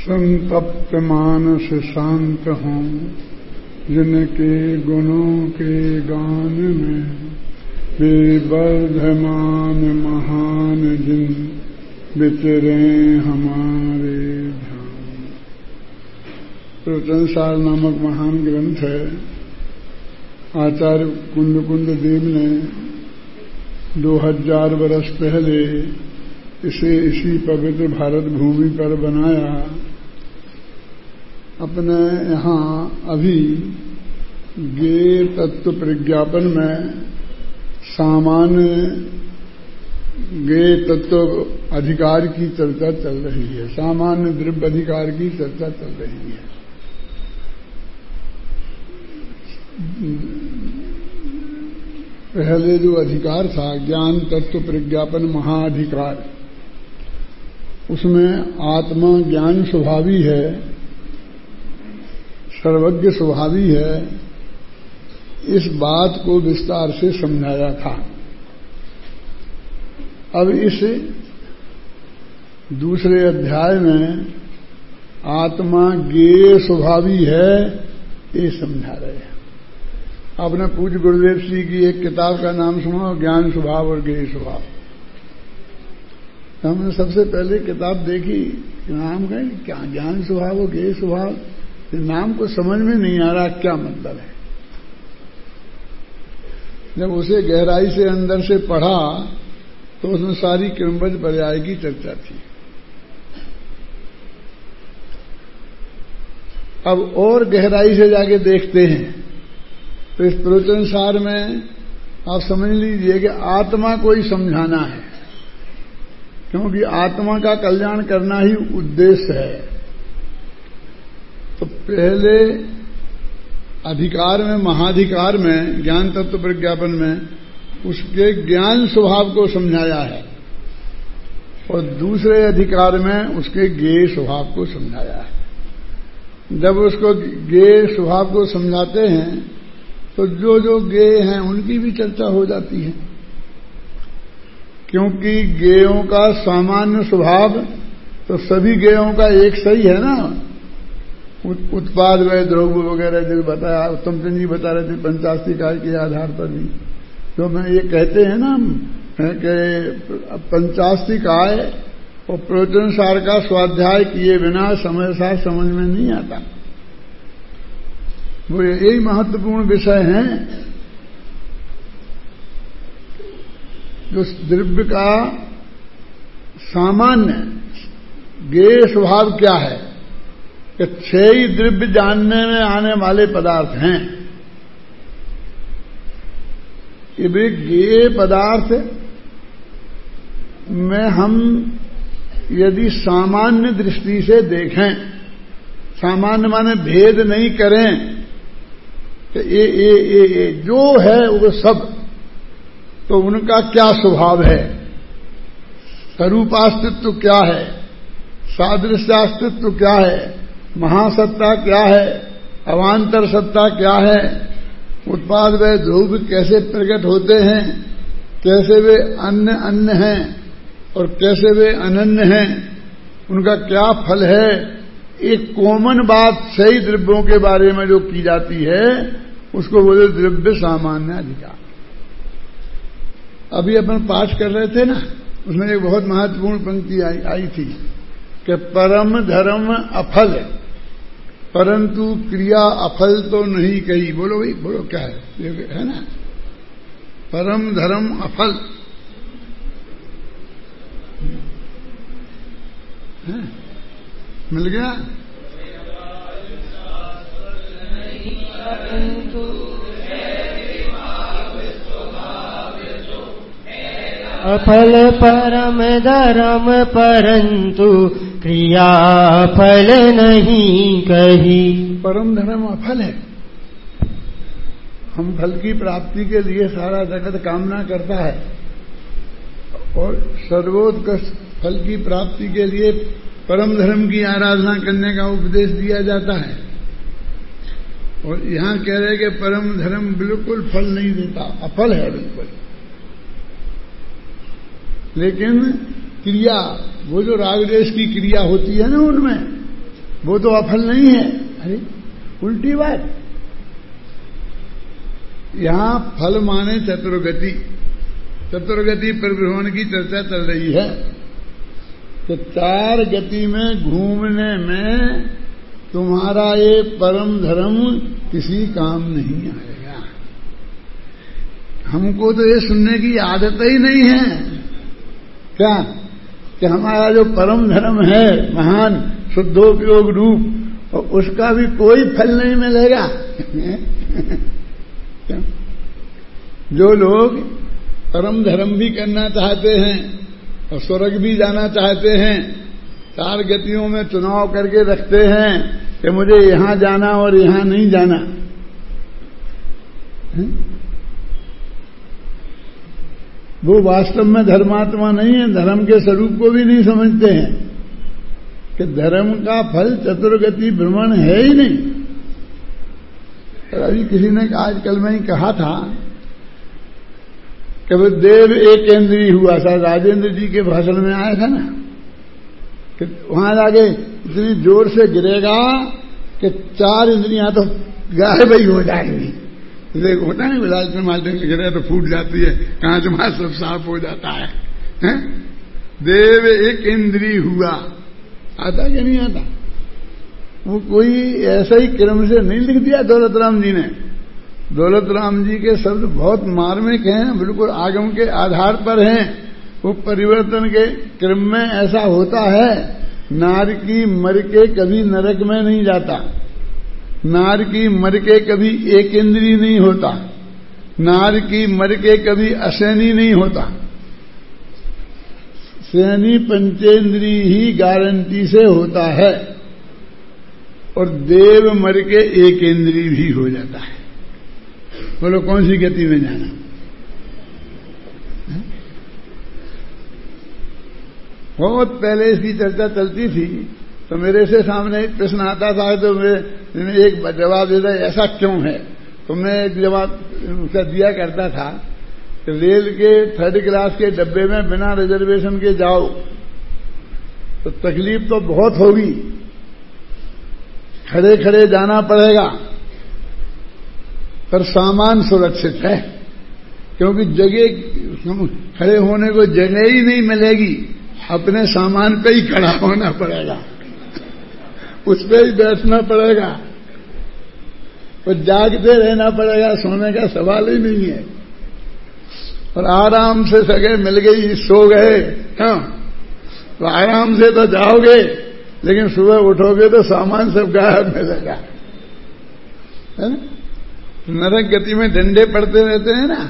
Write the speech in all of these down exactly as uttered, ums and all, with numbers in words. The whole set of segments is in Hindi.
संतप्त मानस शांत हों, जिनके गुणों के गान में वे वर्धमान महान जिन विचरे हमारे ध्यान। प्रवचनसार नामक महान ग्रंथ है। आचार्य कुंद देव ने दो हजार वर्ष पहले इसे इसी पवित्र भारत भूमि पर बनाया। अपने यहाँ अभी गे तत्व प्रज्ञापन में सामान्य गे तत्व अधिकार की चर्चा चल रही है, सामान्य द्रव्य अधिकार की चर्चा चल रही है। पहले जो अधिकार था ज्ञान तत्व प्रज्ञापन महाअधिकार, उसमें आत्मा ज्ञान स्वभावी है, सर्वज्ञ स्वभावी है, इस बात को विस्तार से समझाया था। अब इस दूसरे अध्याय में आत्मा ज्ञेय स्वभावी है, ये समझा रहे हैं। आपने पूज्य गुरुदेव श्री की एक किताब का नाम सुना, ज्ञान स्वभाव और ज्ञेय स्वभाव। तो हमने सबसे पहले किताब देखी, नाम कहें क्या ज्ञान स्वभाव और ज्ञेय स्वभाव, नाम को समझ में नहीं आ रहा क्या मतलब है। जब उसे गहराई से अंदर से पढ़ा तो उसमें सारी क्रमबद्ध पर्याय की चर्चा थी। अब और गहराई से जाके देखते हैं तो इस प्रवचनसार में आप समझ लीजिए कि आत्मा को ही समझाना है, क्योंकि आत्मा का कल्याण करना ही उद्देश्य है। तो पहले अधिकार में, महाधिकार में, ज्ञान तत्व प्रज्ञापन में उसके ज्ञान स्वभाव को समझाया है, और दूसरे अधिकार में उसके ज्ञेय स्वभाव को समझाया है। जब उसको ज्ञेय स्वभाव को समझाते हैं तो जो जो ज्ञेय हैं उनकी भी चर्चा हो जाती है, क्योंकि ज्ञेयों का सामान्य स्वभाव तो सभी ज्ञेयों का एक सही है ना। उत्पाद व द्रव्य वगैरह जो बताया, उत्तम चंद जी बता रहे थे पंचास्ती काय के आधार पर भी, तो मैं ये कहते हैं ना कि पंचास्ती काय और प्रवचनसार का स्वाध्याय किए बिना समय सार समझ में नहीं आता। वो यही महत्वपूर्ण विषय हैं। जो द्रव्य का सामान्य ज्ञेय स्वभाव क्या है कि छह ही द्रव्य जानने में आने वाले पदार्थ हैं। ये भी ज्ञेय पदार्थ में हम यदि सामान्य दृष्टि से देखें, सामान्य माने भेद नहीं करें कि ये ये ये ये जो है वो सब, तो उनका क्या स्वभाव है, स्वरूपास्तित्व क्या है, सादृश्यास्तित्व क्या है, महासत्ता क्या है, अवान्तर सत्ता क्या है, उत्पाद व ध्रुव कैसे प्रकट होते हैं, कैसे वे अन्य अन्य हैं और कैसे वे अनन्य हैं, उनका क्या फल है। एक कॉमन बात सही द्रव्यों के बारे में जो की जाती है उसको बोले द्रव्य सामान्य अधिकार। अभी अपन पाठ कर रहे थे ना, उसमें एक बहुत महत्वपूर्ण पंक्ति आई, आई थी कि परम धर्म अफल परंतु क्रिया अफल तो नहीं कही। बोलो भाई, बोलो क्या है, है ना, परम धर्म अफल है? मिल गया। अफल परम धर्म परंतु क्रिया फल नहीं कही। परम धर्म अफल है। हम फल की प्राप्ति के लिए सारा जगत कामना करता है, और सर्वोत्कृष्ट फल की प्राप्ति के लिए परम धर्म की आराधना करने का उपदेश दिया जाता है। और यहां कह रहे कि परम धर्म बिल्कुल फल नहीं देता, अफल है बिल्कुल। लेकिन क्रिया, वो जो राग द्वेष की क्रिया होती है ना, उनमें वो तो अफल नहीं है। अरे उल्टी बात। यहां फल माने चतुर्गति, चतुर्गति परिभ्रमण की चर्चा चल रही है। तो चार गति में घूमने में तुम्हारा ये परम धर्म किसी काम नहीं आएगा। हमको तो ये सुनने की आदत ही नहीं है क्या कि हमारा जो परम धर्म है महान शुद्धोपयोग रूप, और उसका भी कोई फल नहीं मिलेगा। जो लोग परम धर्म भी करना चाहते हैं और स्वर्ग भी जाना चाहते हैं, चार गतियों में चुनाव करके रखते हैं कि मुझे यहां जाना और यहां नहीं जाना, है? वो वास्तव में धर्मात्मा नहीं है, धर्म के स्वरूप को भी नहीं समझते हैं कि धर्म का फल चतुर्गति भ्रमण है ही नहीं। अभी किसी ने आज कल में ही कहा था कि वो देव एक इंद्रिय हुआ था, राजेंद्र जी के भाषण में आया था ना कि वहां जाके इतनी जोर से गिरेगा कि चार इंद्रियां तो गायब ही हो जाएंगी। देखो होता नहीं विलास में माल्टे से गिरे तो फूट जाती है, कांच मां सब साफ हो जाता है, है? देव एक इंद्रिय हुआ, आता कि नहीं आता? वो कोई ऐसा ही क्रम से नहीं लिख दिया दौलत राम जी ने। दौलत राम जी के शब्द बहुत मार्मिक हैं, बिल्कुल आगम के आधार पर हैं। वो परिवर्तन के क्रम में ऐसा होता है, नार की मर के कभी नरक में नहीं जाता, नार की मर के कभी एक इंद्रिय नहीं होता, नार की मर के कभी असैनी नहीं होता, सैनी पंचेंद्रिय ही गारंटी से होता है, और देव मर के एक इंद्रिय भी हो जाता है। बोलो कौन सी गति में जाना? बहुत पहले इसकी चर्चा चलती थी तो मेरे से सामने एक प्रश्न आता था तो मैं एक जवाब देता ऐसा क्यों है, तो मैं एक जवाब उसका दिया करता था कि रेल के थर्ड क्लास के डब्बे में बिना रिजर्वेशन के जाओ तो तकलीफ तो बहुत होगी, खड़े खड़े जाना पड़ेगा, पर सामान सुरक्षित है, क्योंकि जगह खड़े होने को जगह ही नहीं मिलेगी, अपने सामान पे ही खड़ा होना पड़ेगा, उस पे ही बैठना पड़ेगा, और जागते रहना पड़ेगा, सोने का सवाल ही नहीं है। और आराम से जगह मिल गई, सो गए, हाँ तो आराम से तो जाओगे, लेकिन सुबह उठोगे तो सामान सब गायब मिलेगा, है ना? नरक गति में डंडे पड़ते रहते हैं ना,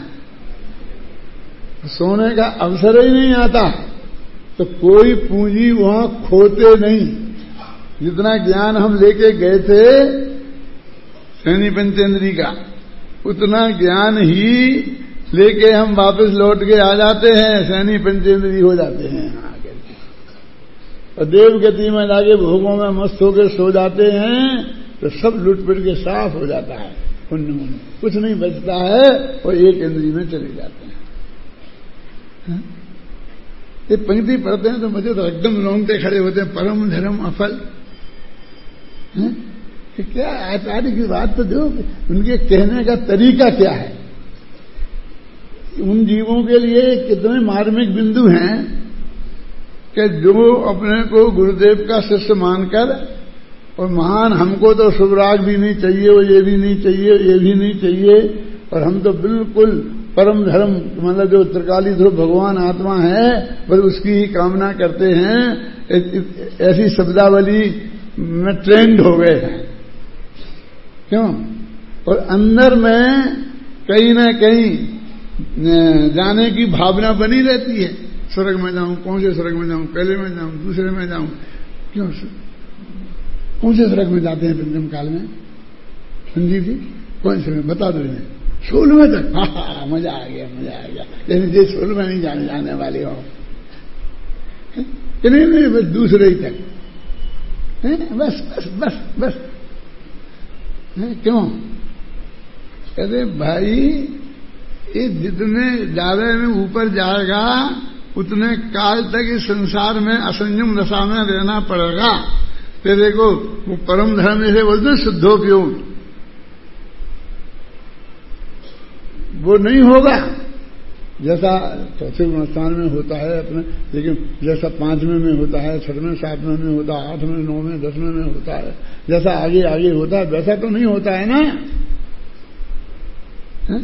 सोने का अवसर ही नहीं आता, तो कोई पूंजी वहां खोते नहीं। जितना ज्ञान हम लेके गए थे सैनी पंचेंद्री का, उतना ज्ञान ही लेके हम वापस लौट के आ जाते हैं, सैनी पंचेंद्री हो जाते हैं आगे, और देव गति में जाके भोगों में मस्त होकर सो जाते हैं, तो सब लुट पिट के साफ हो जाता है, पुण्य में कुछ नहीं बचता है, और एक इंद्री में चले जाते हैं। हा? ये पंक्ति पढ़ते हैं तो मुझे तो एकदम रोंगटे खड़े होते हैं, परम धर्म अफल, है? कि क्या आचार्य की बात तो जो उनके कहने का तरीका क्या है, उन जीवों के लिए कितने मार्मिक बिंदु हैं कि जो अपने को गुरुदेव का शिष्य मानकर, और महान हमको तो शुभराग भी नहीं चाहिए, वो ये भी नहीं चाहिए, ये भी नहीं चाहिए, और हम तो बिल्कुल परम धर्म मतलब जो त्रिकाली ध्रुव भगवान आत्मा है बस उसकी ही कामना करते हैं, ऐसी शब्दावली में ट्रेंड हो गए हैं। क्यों? और अंदर में कहीं ना कहीं जाने की भावना बनी रहती है, स्वर्ग में जाऊं, कौन से स्वर्ग में जाऊं, पहले में जाऊं, दूसरे में जाऊं, क्यों कौन से स्वर्ग में जाते हैं पंचम काल में? संजीव जी कौन से में बता दो इन्हें। सोलहवें तक, हाँ मजा आ गया, मजा आ गया, लेकिन ये सोलहवें नहीं जाने जाने वाले हो, नहीं नहीं बस दूसरे ही तक, है? बस बस बस बस है? क्यों? कहते भाई ये जितने ज्यादा में ऊपर जाएगा उतने काल तक इस संसार में असंयम दशा में रहना पड़ेगा, तेरे को वो परम धर्म से बोलते शुद्धोपयोग, वो नहीं होगा जैसा चौथे गुणस्थान में होता है अपने, लेकिन जैसा पांचवें में होता है, छठवें सातवें में होता है, आठवें नौवें दसवें में होता है, जैसा आगे आगे होता है वैसा तो नहीं होता है ना। है?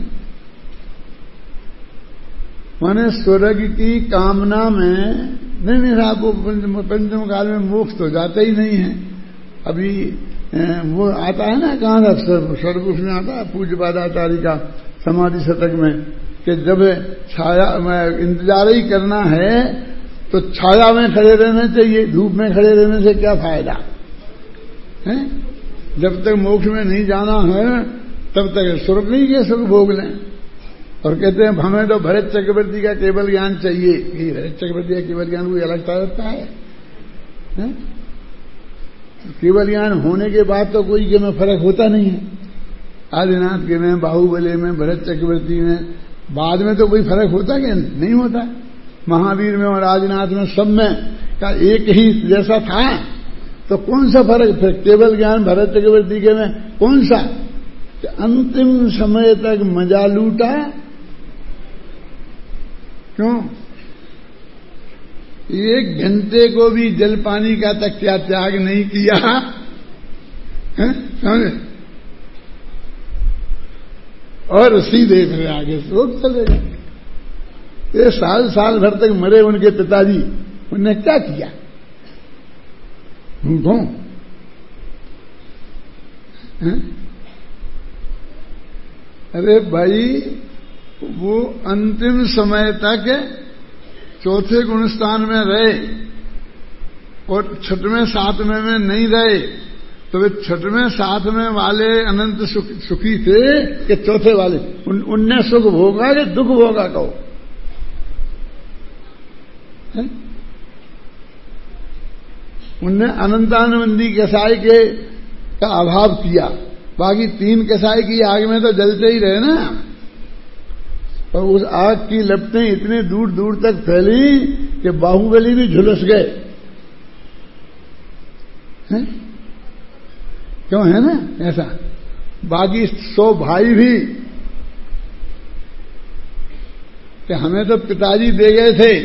माने स्वर्ग की कामना में नहीं नहीं आपको पंचम काल में मोक्ष तो जाता ही नहीं है। अभी वो आता है ना कहां था, स्वर्ग उसमें आता है पूज्यपादाचार्य का समाधि शतक में, कि जब छाया में इंतजार ही करना है तो छाया में खड़े रहना चाहिए, धूप में खड़े रहने से क्या फायदा है। जब तक मोक्ष में नहीं जाना है तब तक स्वर्ग नहीं के सुख भोग लें। और कहते हैं हमें तो भरत चक्रवर्ती का केवल ज्ञान चाहिए, कि भरत चक्रवर्ती का केवल ज्ञान कोई अलग रहता है, है? केवल ज्ञान होने के बाद तो कोई के में फर्क होता नहीं है। आदिनाथ के में, बाहुबली में, भरत चक्रवर्ती में, बाद में तो कोई फर्क होता क्या? नहीं होता। महावीर में और आदिनाथ में सब में का एक ही जैसा था, तो कौन सा फर्क फिर? केवल ज्ञान भरत चक्रवर्ती के में कौन सा? अंतिम समय तक मजा लूटा, क्यों? एक घंटे को भी जल पानी का तक क्या त्याग नहीं किया है? समझे? और सीधे फिर आगे लोग चले गए। ये साल साल भर तक मरे उनके पिताजी, उन्होंने क्या किया? उनको अरे भाई वो अंतिम समय तक चौथे गुणस्थान में रहे और छठवें सातवें में नहीं रहे, तो वे छठवें सातवें वाले अनंत सुख, सुखी थे कि चौथे वाले? उन, उनने सुख भोगा कि दुख भोगा? कहो उनने अनंतानंदी कसाई के का अभाव किया, बाकी तीन कसाई की आग में तो जलते ही रहे ना। और उस आग की लपटें इतने दूर दूर तक फैली कि बाहुबली भी झुलस गए। हैं? क्यों है ना ऐसा? बाकी सौ भाई भी कि हमें तो पिताजी दे गए थे,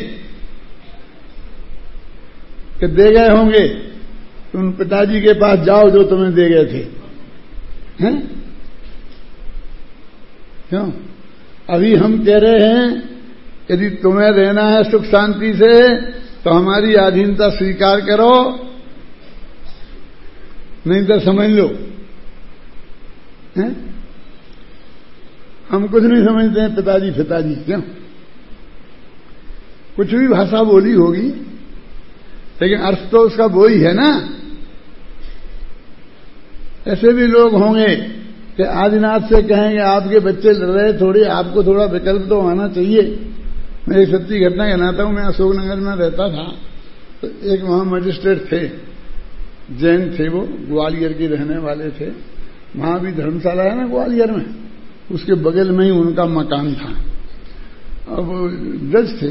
कि दे गए होंगे तुम पिताजी के पास जाओ जो तुम्हें दे गए थे। हैं? क्यों? अभी हम कह रहे हैं यदि तुम्हें रहना है सुख शांति से तो हमारी अधीनता स्वीकार करो, नहीं तो समझ लो। हैं? हम कुछ नहीं समझते हैं पिताजी पिताजी, क्यों? कुछ भी भाषा बोली होगी लेकिन अर्थ तो उसका वो ही है ना। ऐसे भी लोग होंगे कि आदिनाथ से कहेंगे आपके बच्चे लड़ रहे थोड़ी, आपको थोड़ा विकल्प तो आना चाहिए। मैं एक सच्ची घटना कहनाता हूं। मैं अशोकनगर में रहता था, तो एक वहां मजिस्ट्रेट थे, जैन थे, वो ग्वालियर के रहने वाले थे। वहां भी धर्मशाला है ना ग्वालियर में, उसके बगल में ही उनका मकान था। और वो जज थे।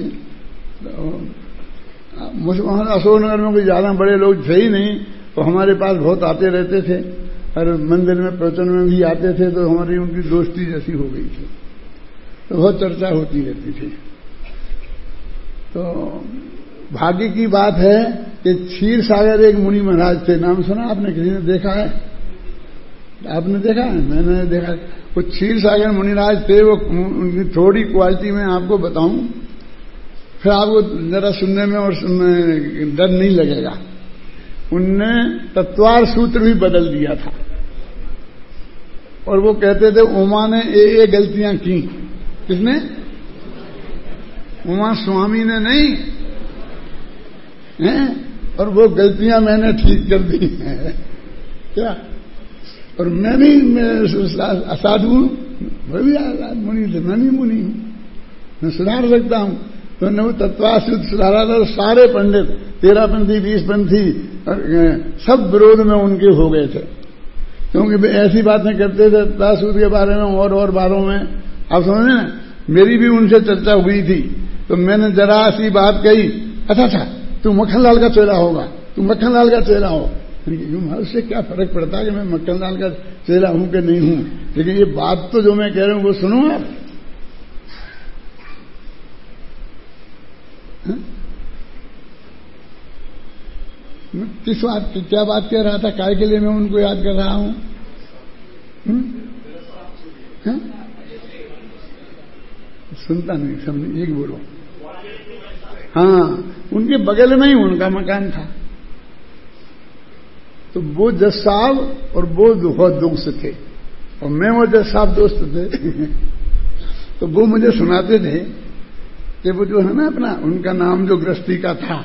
वहां अशोकनगर में कोई ज्यादा बड़े लोग थे ही नहीं, तो हमारे पास बहुत आते रहते थे और मंदिर में प्रवचन में भी आते थे, तो हमारी उनकी दोस्ती जैसी हो गई थी, तो बहुत चर्चा होती रहती थी। तो भाग्य की बात है कि क्षीर सागर एक मुनि महाराज थे, नाम सुना आपने? किसी ने देखा है? आपने देखा है? मैंने देखा। वो क्षीर सागर मुनिराज थे। वो उनकी थोड़ी क्वालिटी में आपको बताऊं, फिर आपको जरा सुनने में और सुनने डर नहीं लगेगा। उनने तत्वार सूत्र भी बदल दिया था और वो कहते थे उमा ने ये ये गलतियां की। किसने? उमा स्वामी ने नहीं है, और वो गलतियां मैंने ठीक कर दी हैं। क्या? और मैं भी असाधु हूं, मैं भी मुनि थे, मैं भी मुनि हूं, मैं सुधार सकता हूं। तो ने वो तत्वाशुद्ध सुधारा था। सारे पंडित, तेरह पंथी, बीस पंथी, सब विरोध में उनके हो गए थे, क्योंकि ऐसी बातें करते थे तत्वाशुद्ध के बारे में और और बारों में। आप समझे ना, मेरी भी उनसे चर्चा हुई थी, तो मैंने जरा सी बात कही, अच्छा अच्छा तू मक्खनलाल का चेला होगा, तू मक्खनलाल का चेला हो, उससे क्या फर्क पड़ता है कि मैं मक्खनलाल का चेला हूं कि नहीं हूं, लेकिन ये बात तो जो मैं कह रहा हूं वो सुनो आप। मैं किस बात की क्या बात कह रहा था, काय के लिए मैं उनको याद कर रहा हूं? हुँ? सुनता नहीं, समझ एक बोलो। हाँ, उनके बगल में ही उनका मकान था। तो वो जज साहब और वो बहुत दोस्त थे और मैं वो जज साहब दोस्त थे। तो वो मुझे सुनाते थे कि वो जो है ना अपना उनका नाम जो गृहस्थी का था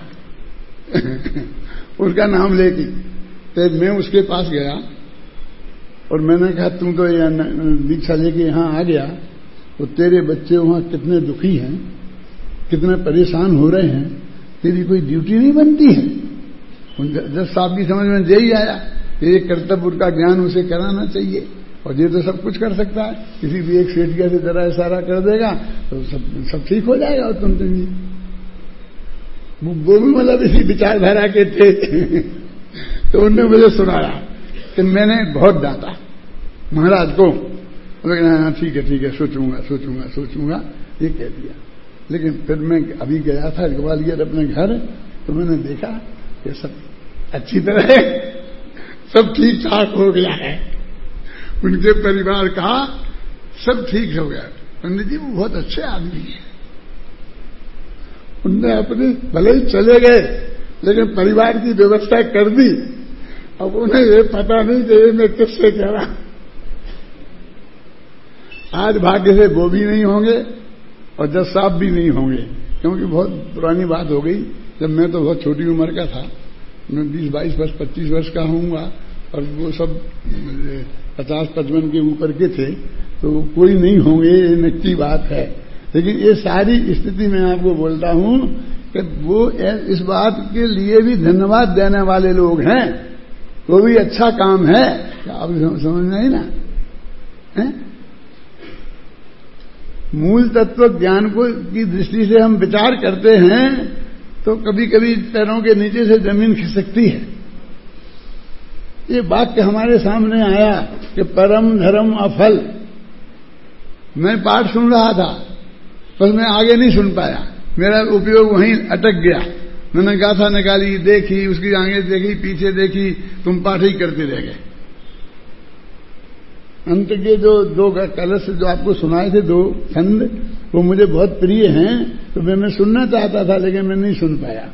उनका नाम लेके तो मैं उसके पास गया और मैंने कहा तुम तो दीक्षा लेके यहां आ गया तो तेरे बच्चे वहां कितने दुखी हैं, कितने परेशान हो रहे हैं, तेरी कोई ड्यूटी नहीं बनती है? जज साहब की समझ में यही आया कि एक कर्तव्य का ज्ञान उसे कराना चाहिए और ये तो सब कुछ कर सकता है, किसी भी एक सेठिया से जरा इशारा कर देगा तो सब सब ठीक हो जाएगा। और तुम तुम वो भी मतलब इसी विचारधारा के थे। तो उन्होंने मुझे सुनाया कि मैंने बहुत डांटा महाराज को, हाँ ठीक है ठीक है सोचूंगा सोचूंगा सोचूंगा ये कह दिया। लेकिन फिर मैं अभी गया था ग्वालियर अपने घर, तो मैंने देखा कि सब अच्छी तरह सब ठीक ठाक हो गया है, उनके परिवार का सब ठीक हो गया। पंडित जी वो बहुत अच्छे आदमी हैं, उनने अपने भले ही चले गए लेकिन परिवार की व्यवस्था कर दी। अब उन्हें ये पता नहीं कि ये मैं किससे कह रहा। आज भाग्य से वो भी नहीं होंगे और जज साहब भी नहीं होंगे, क्योंकि बहुत पुरानी बात हो गई। जब मैं तो बहुत छोटी उम्र का था, मैं बीस बाईस वर्ष पच्चीस वर्ष का होऊंगा और वो सब पचास पचपन के ऊपर के थे, तो कोई नहीं होंगे, ये नक्की बात है। लेकिन ये सारी स्थिति मैं आपको बोलता हूं कि वो इस बात के लिए भी धन्यवाद देने वाले लोग हैं, वो भी अच्छा काम है। आप समझ नहीं ना है? मूल तत्व ज्ञान को की दृष्टि से हम विचार करते हैं तो कभी कभी पैरों के नीचे से जमीन खिसकती है। ये वाक्य हमारे सामने आया कि परम धर्म अफल। मैं पाठ सुन रहा था पर मैं आगे नहीं सुन पाया, मेरा उपयोग वहीं अटक गया। मैंने गाथा निकाली, देखी, उसकी आगे देखी, पीछे देखी, तुम पाठ ही करते रह गए। अंत के जो दो कलश जो आपको सुनाए थे, दो छंद, वो मुझे बहुत प्रिय हैं, तो मैं, मैं सुनना चाहता था लेकिन मैं नहीं सुन पाया।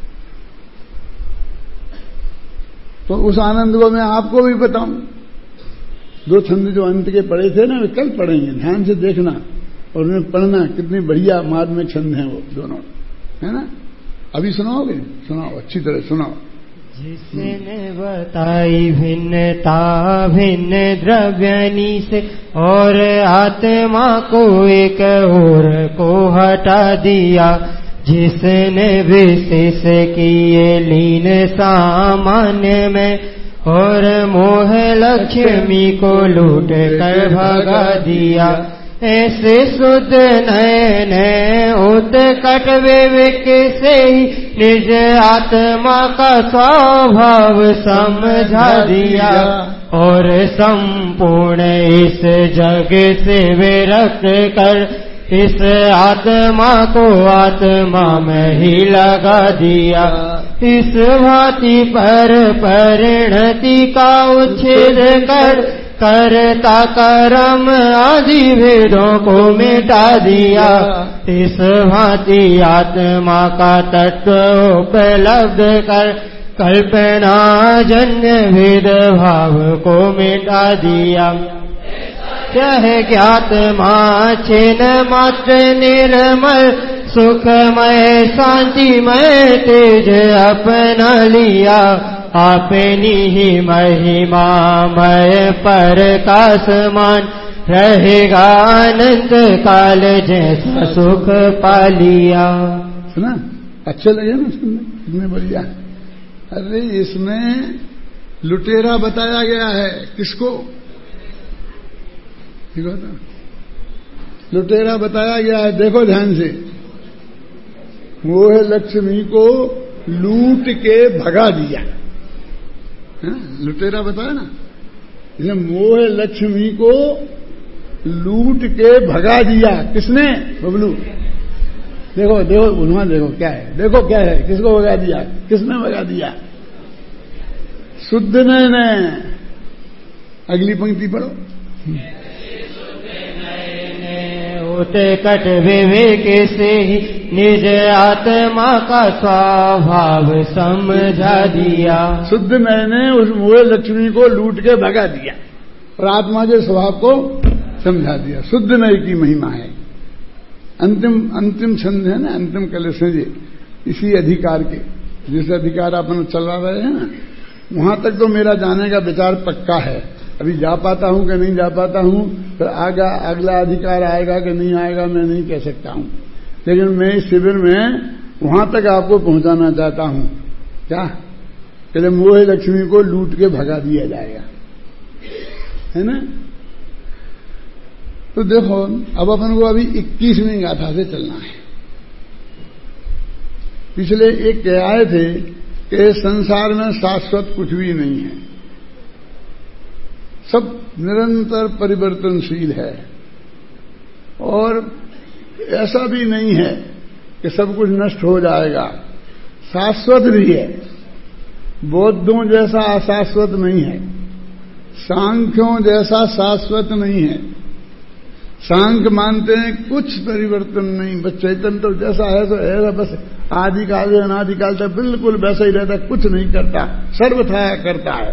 तो उस आनंद को मैं आपको भी बताऊं। दो छंद जो अंत के पढ़े थे ना, वे कल पढ़ेंगे, ध्यान से देखना और उन्हें पढ़ना। कितनी बढ़िया मार्मिक छंद हैं वो दोनों, है ना? अभी सुनाओगे? सुनाओ, अच्छी तरह सुनाओ। जिसने बताई भिन्नता भिन्न द्रव्यनी से और आत्मा को एक और को हटा दिया, जिसने विशेष किए लीन सामान्य में और मोह लक्ष्मी को लूट कर भगा दिया। ऐसे शुद्ध नयन उत्कट विवेक से ही निज आत्मा का स्वभाव समझा दिया और संपूर्ण इस जग से विरक्त कर इस आत्मा को आत्मा में ही लगा दिया। इस भांति पर परिणति का उच्छेद कर करता कर्म आदि भेदों को मिटा दिया। इस भांति आत्मा का तत्व उपलब्ध कर कल्पना जन्य भेद भाव को मिटा दिया। यह ज्ञात्मा छिन्न मात्र निर्मल सुखमय शांतिमय तेज अपना लिया। अपनी ही महिमामय प्रकाशमान रहेगा अनंत काल जैसा सुख पा लिया। सुना? अच्छे लगे ना सुनने? कितने बढ़िया। अरे इसमें लुटेरा बताया गया है। किसको? लुटेरा बताया गया है, देखो ध्यान से। मोह लक्ष्मी को लूट के भगा दिया। लुटेरा बताया ना, इसने मोह लक्ष्मी को लूट के भगा दिया। किसने? बबलू। देखो देखो उन्होंने, देखो क्या है, देखो क्या है, किसको भगा दिया, किसने भगा दिया? शुद्ध ने। अगली पंक्ति पढ़ो। उत कट विवेक से ही निज आत्मा का स्वभाव समझा दिया। शुद्ध मैंने उस मोह लक्ष्मी को लूट के भगा दिया और आत्मा के स्वभाव को समझा दिया। शुद्ध नय की महिमा है। अंतिम अंतिम छंद है ना, अंतिम कलश है ये, इसी अधिकार के, जिस अधिकार अपन चला रहे हैं ना, वहां तक तो मेरा जाने का विचार पक्का है। अभी जा पाता हूं कि नहीं जा पाता हूं, फिर आगा अगला अधिकार आएगा कि नहीं आएगा मैं नहीं कह सकता हूं, लेकिन मैं इस शिविर में वहां तक आपको पहुंचाना चाहता हूं। क्या? पहले मोह लक्ष्मी को लूट के भगा दिया जाएगा, है ना। तो देखो अब अपन को अभी इक्कीसवीं गाथा से चलना है। पिछले एक कह आए थे कि संसार में शाश्वत कुछ भी नहीं है, सब निरंतर परिवर्तनशील है, और ऐसा भी नहीं है कि सब कुछ नष्ट हो जाएगा, शाश्वत भी है। बौद्धों जैसा अशाश्वत नहीं है, सांख्यों जैसा शाश्वत नहीं है। सांख्य मानते हैं कुछ परिवर्तन नहीं, बस चैतन्य तो जैसा है तो ऐसा, बस आदिकाल से अनादिकाल तक बिल्कुल वैसा ही रहता, कुछ नहीं करता, सर्वथा करता है।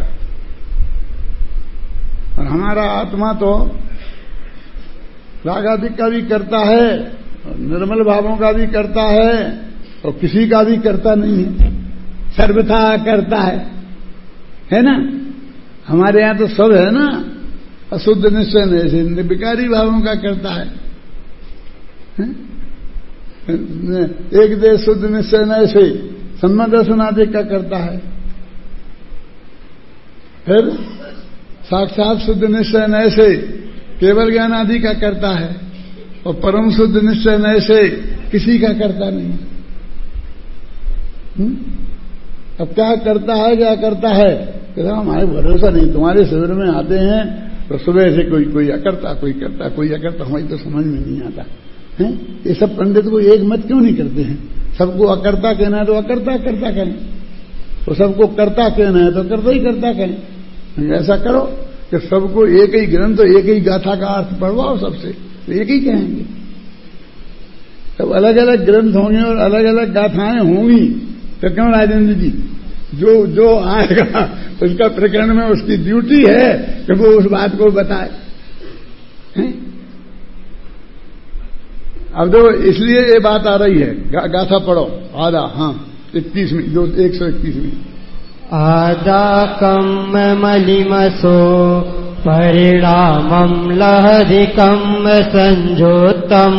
और हमारा आत्मा तो रागादिक का भी करता है, और निर्मल भावों का भी करता है, और किसी का भी करता नहीं है, सर्वथा करता है, है ना। हमारे यहां तो सब है ना, अशुद्ध निश्चय ऐसे विकारी भावों का करता है, है? एक देश शुद्ध निश्चय ऐसे सम्मत दर्शन आदि का करता है, फिर साक्षात शुद्ध निश्चय ऐसे केवल ज्ञान आदि का करता है, और परम शुद्ध निश्चय ऐसे किसी का करता नहीं। हुँ? अब क्या करता है, क्या करता है, कहता हमारे भरोसा नहीं, तुम्हारे शिविर में आते हैं तो सुबह से कोई कोई अकरता, कोई करता, कोई अकरता, हमारी तो समझ में नहीं आता है। ये सब पंडित को एक मत क्यों नहीं करते हैं? सबको अकरता कहना है तो अकरता करता कहें, तो सबको करता कहना है तो करता ही करता कहें। ऐसा करो कि सबको एक ही ग्रंथ, एक ही गाथा का अर्थ पढ़वाओ सबसे, तो एक ही कहेंगे। तब अलग अलग ग्रंथ होंगे और अलग अलग गाथाएं होंगी, तो क्यों राजेंद्र जी, जो जो आएगा उसका प्रकरण में उसकी ड्यूटी है कि वो उस बात को बताए। हैं? अब देखो इसलिए ये बात आ रही है, गा, गाथा पढ़ो आधा, हाँ इक्कीसवीं, जो एक सौ इक्कीसवीं। आदा कम मलिमसो परिणामं लहधिकं संजोतम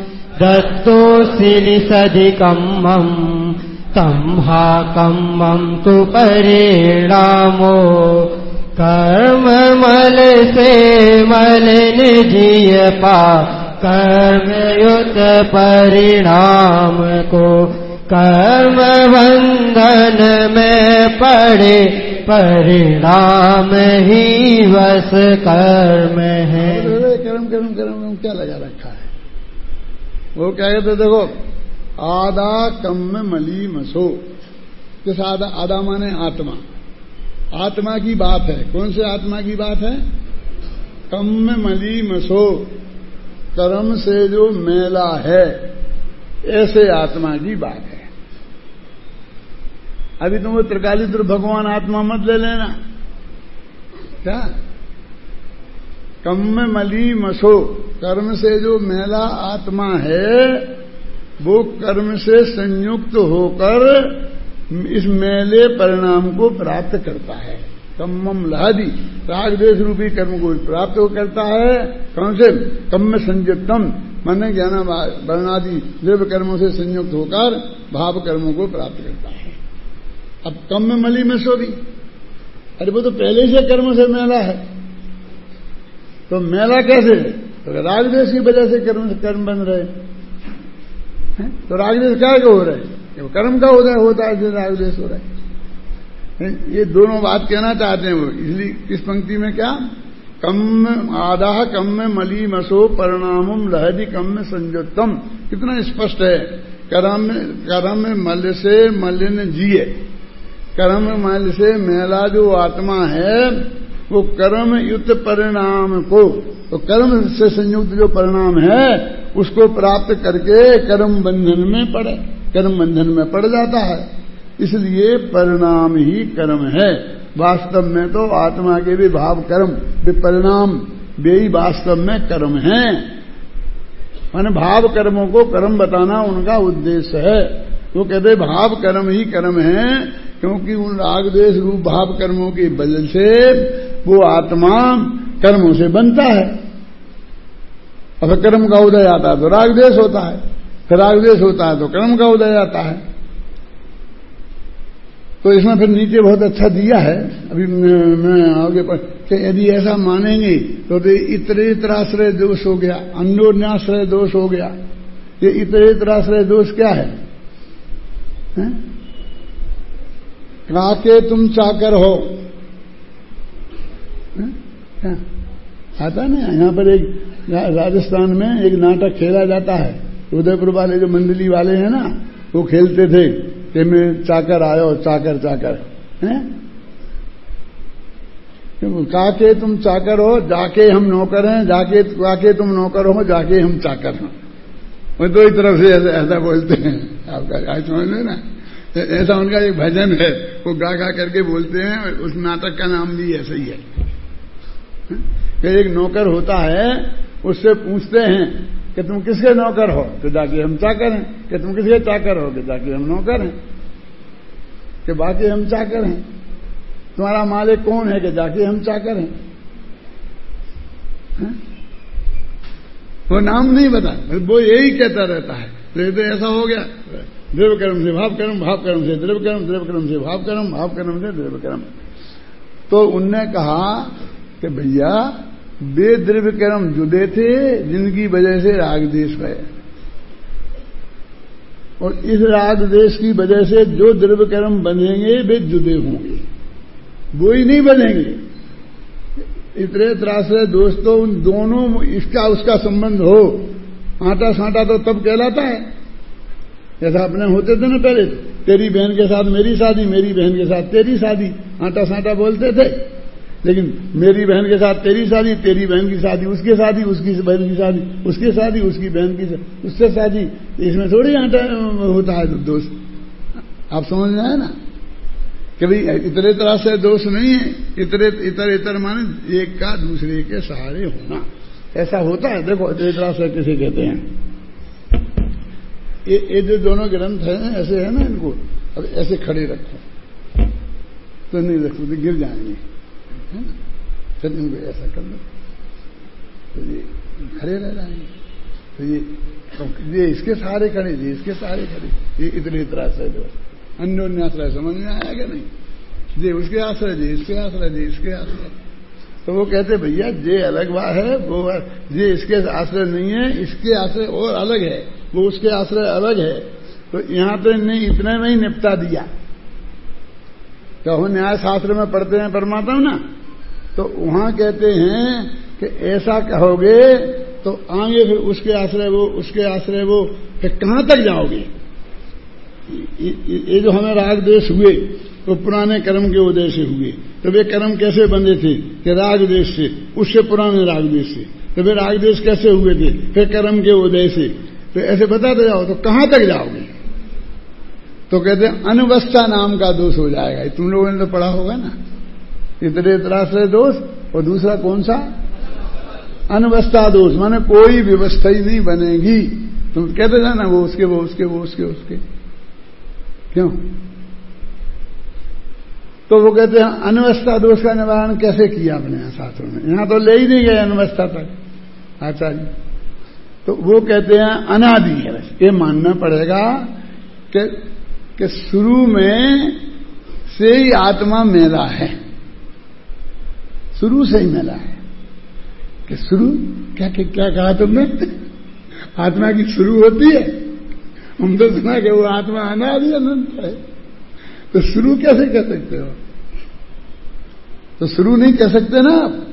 दत्तोऽसिलिसधिकम्मं तम्हाकम्मं तु परिणामो कर्म मल से मलिन जिय पा कर्मयुत परिणाम को कर्म बंधन में पड़े परिणाम ही वस कर्म है। कर्म कर्म कर्म क्या लगा रखा है? वो क्या कहते देखो, आदा कम मली मसो, किस आदा? आदा माने आत्मा, आत्मा की बात है। कौन से आत्मा की बात है? कम मली मसो, कर्म से जो मेला है ऐसे आत्मा की बात है। अभी तुम वो त्रिकालीपुर भगवान आत्मा मत ले लेना, क्या? कम मली मसो, कर्म से जो मेला आत्मा है वो कर्म से संयुक्त होकर इस मेले परिणाम को प्राप्त करता है। कम्मम लहदी, राग देश रूपी कर्म को प्राप्त करता है। कौन से? कम्म संयुक्तम, माने ज्ञान वर्णादि द्रव्य कर्मों से संयुक्त होकर भाव कर्मों को प्राप्त करता है। अब कम्म मली में सो भी, अरे वो तो पहले से कर्म से मेला है, तो मेला कैसे? तो राग देश की वजह से कर्म से कर्म बन रहे हैं। तो राग देश क्या हो रहा है? कर्म का होता है, होता है राग देश हो रहा है। ये दोनों बात कहना चाहते हैं वो, इसलिए इस पंक्ति में क्या, कम आदाह कम में मली मसो परिणामम लहदी कम में संयुक्तम, कितना स्पष्ट है। कर्म कर्म मल से मलिन जिए, कर्म मल से मेला जो आत्मा है वो कर्म युक्त परिणाम को, तो कर्म से संयुक्त जो परिणाम है उसको प्राप्त करके कर्म बंधन में पड़े, कर्म बंधन में पड़ जाता है। इसलिए परिणाम ही कर्म है। वास्तव में तो आत्मा के भी भाव कर्म भी परिणाम वे ही वास्तव में कर्म है। माने भाव कर्मों को कर्म बताना उनका उद्देश्य है। वो कहते भाव कर्म ही कर्म है, क्योंकि उन राग द्वेष रूप भाव कर्मों की वजह से वो आत्मा कर्मों से बनता है। अब कर्म का उदय आता है तो राग द्वेष होता है, फिर राग द्वेष होता है तो कर्म का उदय आता है। तो इसमें फिर नीचे बहुत अच्छा दिया है, अभी मैं आगे पर कि यदि ऐसा मानेंगे तो, तो इतरेतराश्रय दोष हो गया, अन्योन्याश्रय दोष हो गया। ये इतरेतराश्रय दोष क्या है, है? काके तुम चाकर हो, क्या आता नहीं। यहां पर एक राजस्थान में एक नाटक खेला जाता है, उदयपुर वाले जो मंडली वाले हैं ना, वो खेलते थे कि मैं चाकर आयो, चाकर चाकर हैं, काके तुम चाकर हो, जाके हम नौकर हैं, जाके काके तुम नौकर हो, जाके हम चाकर हैं। वो दो ही तरफ से ऐसा, ऐसा बोलते हैं। आपका समझ लो ना, ऐसा उनका एक भजन है, वो गा गा करके बोलते हैं। उस नाटक का नाम भी ऐसा ही है कि एक नौकर होता है, उससे पूछते हैं कि तुम किसके नौकर हो, तो जाके हम चाकर हैं। कि तुम किसके चाकर हो, कि जाके हम नौकर हैं। कि बाकी हम चाकर हैं। तुम्हारा मालिक कौन है, कि जाके हम चाकर हैं, है? वो नाम नहीं बता, वो यही कहता रहता है। तो ऐसा हो गया, द्रव्य कर्म से भाव कर्म, भाव कर्म से द्रव्य कर्म, द्रव्य कर्म से भाव कर्म, भाव कर्म से द्रव्य कर्म। तो उनने कहा कि भैया वे द्रव्य कर्म जुदे थे जिनकी वजह से राग देश गए, और इस राग देश की वजह से जो द्रव्य कर्म बनेंगे वे जुदे होंगे, वो ही नहीं बनेंगे। इतने त्रासरे दोस्तों उन दोनों इसका उसका संबंध हो, आटा साटा तो तब कहलाता है। जैसा अपने होते थे ना पहले, तेरी बहन के साथ मेरी शादी, मेरी बहन के साथ तेरी शादी, आटा साटा बोलते थे। लेकिन मेरी बहन के साथ तेरी शादी, तेरी बहन की शादी उसके शादी, उसकी बहन की शादी उसके शादी, उसकी बहन की उससे शादी, इसमें थोड़ी आटा होता है दोस्त। आप समझ में आए ना कि भाई इतने तरह से दोष नहीं है। इतरे इतर इतर माने एक का दूसरे के सहारे होना, ऐसा होता है। देखो इतने तरह से किसे कहते हैं, ये, ये जो दोनों ग्रंथ हैं ऐसे है ना, इनको अब ऐसे खड़े रखो तो नहीं रखो तो गिर जाएंगे, है ना। फिर इनको ऐसा कर लो तो ये खड़े रह जाएंगे। तो ये तो ये इसके सहारे खड़े, ये इसके सहारे खड़े, ये इतने तरह से जो अन्योन्याश्रय समझ में आया क्या नहीं। ये उसके आश्रय, ये इसके आश्रय, ये इसके आश्रय। तो वो कहते भैया ये अलग बात है, वो ये इसके आश्रय नहीं है, इसके आश्रय और अलग है, वो उसके आश्रय अलग है। तो यहां तो नहीं इतने में ही निपटा दिया। कहो न्याय शास्त्र में पढ़ते हैं परमात्मा ना, तो वहां कहते हैं कि ऐसा कहोगे तो आगे फिर उसके आश्रय वो, उसके आश्रय वो, फिर कहां तक जाओगे। ये जो हमें राग द्वेष हुए तो पुराने कर्म के उदय से हुए। तो वे कर्म कैसे बंधे थे कि राग द्वेष से, उससे पुराने राग द्वेष से। तो वे राग द्वेष कैसे हुए थे, फिर कर्म के उदय से। तो ऐसे बताते जाओ तो कहां तक जाओगे। तो कहते हैं अनवस्था नाम का दोष हो जाएगा। तुम लोगों ने तो पढ़ा होगा ना, इतने त्राश्रय दोष, और दूसरा कौन सा, अनवस्था दोष, माने कोई व्यवस्था ही नहीं बनेगी। तुम कहते जाना वो उसके वो उसके वो उसके उसके क्यों। तो वो कहते हैं अनवस्था दोष का निवारण कैसे किया अपने यहां शास्त्रों में, यहां तो ले ही नहीं गए अनवस्था तक आचार्य। तो वो कहते हैं अनादि है। ये मानना पड़ेगा कि, कि शुरू में से ही आत्मा मेला है, शुरू से ही मेला है। कि शुरू क्या क्या, क्या कहा तुमने, आत्मा की शुरू होती है। हम तो सुना कि वो आत्मा अनादि अनंत है, तो शुरू कैसे कह सकते हो। तो शुरू नहीं कह सकते ना आप।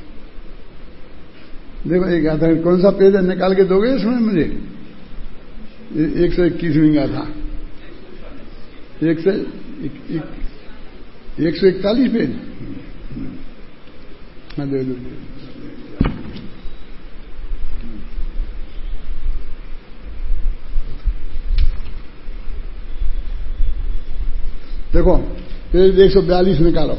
देखो एक गाथा, कौन सा पेज निकाल के दोगे इसमें मुझे? एक सौ इक्कीसवीं गाथा, एक सौ एक सौ इकतालीस पेज। हाँ दे दो। देखो पेज एक सौ बयालीस निकालो।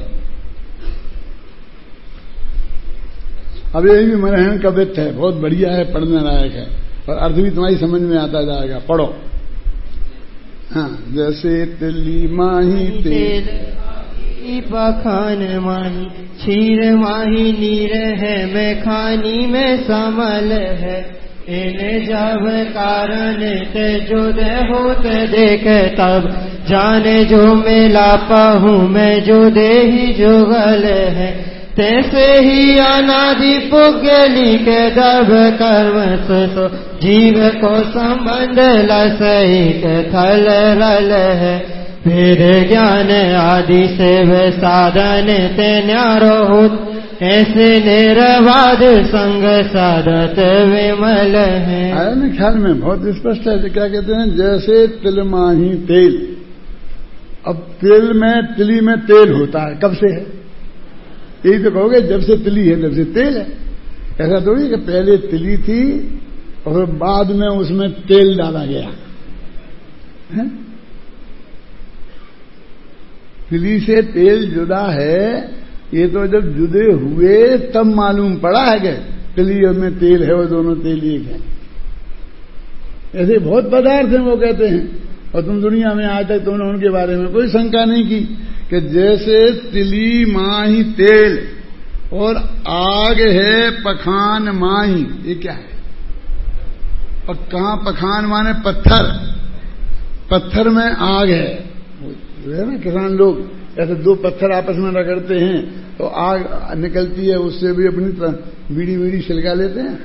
अब यही भी मनहन कवित्व है, बहुत बढ़िया है, पढ़ने लायक है, और अर्थ भी तुम्हारी समझ में आता जाएगा। पढ़ो। हाँ, जैसे तिली माही तेल पखान माही, क्षीर माही नीर है, मैं खानी में समल है। इन जब कारण ते जुद होत देख, तब जाने जो मेला पहूँ मैं जुदे ही जुगल है। तैसे ही अनादि पुगली के दब कर्म सो, जीव को संबंध लसहित थल रल है। फिर ज्ञान आदि से वे साधन ते न्यारो होत, ऐसे निरवाद संग साधत विमल है। आया ना ख्याल में? बहुत स्पष्ट है। क्या कहते हैं? जैसे तिल माही तेल। अब तेल में, तिली में तेल होता है, कब से है? यही तो कहोगे, जब से तिली है तब से तेल है। ऐसा थोड़ी कि पहले तिली थी और बाद में उसमें तेल डाला गया है? तिली से तेल जुदा है, ये तो जब जुदे हुए तब मालूम पड़ा है कि तिली में तेल है और दोनों तेल एक है। ऐसे बहुत पदार्थ हैं वो कहते हैं, और तुम दुनिया में आज तक तुमने उनके बारे में कोई शंका नहीं की कि जैसे तिली माही तेल और आग है पखान माही। ये क्या है? और कहां पखान माने पत्थर, पत्थर में आग है। है ना, किसान लोग ऐसे दो पत्थर आपस में रगड़ते हैं तो आग निकलती है, उससे भी अपनी बीड़ी बीड़ी छिलका लेते हैं,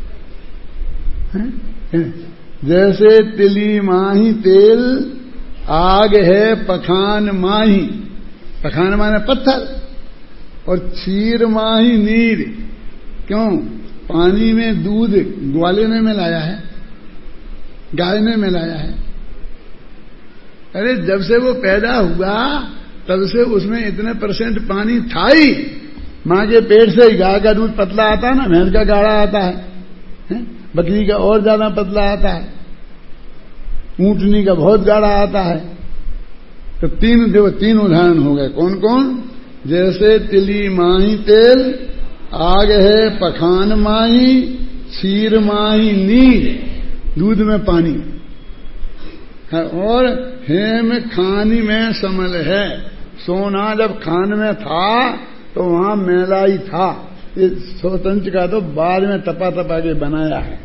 है? जैसे तिली माही तेल, आग है पखान माही। पखान माने पत्थर, और क्षीर माही नीर। क्यों? पानी में दूध ग्वाले ने मिलाया है, गाय ने मिलाया है। अरे जब से वो पैदा हुआ तब से उसमें इतने परसेंट पानी था ही। मां के पेट से गाय का दूध पतला आता है ना, भैंस का गाढ़ा आता है, है? बकरी का और ज्यादा पतला आता है, ऊंटनी का बहुत गाढ़ा आता है। तो तीन देखो, तीन उदाहरण हो गए। कौन कौन? जैसे तिली माही तेल, आग है पखान माही, क्षीर माही नीर, दूध में पानी है, और हेम खानी में समल है। सोना जब खान में था तो वहां मेला ही था। ये स्वतंत्र का तो बाद में तपा तपा के बनाया है।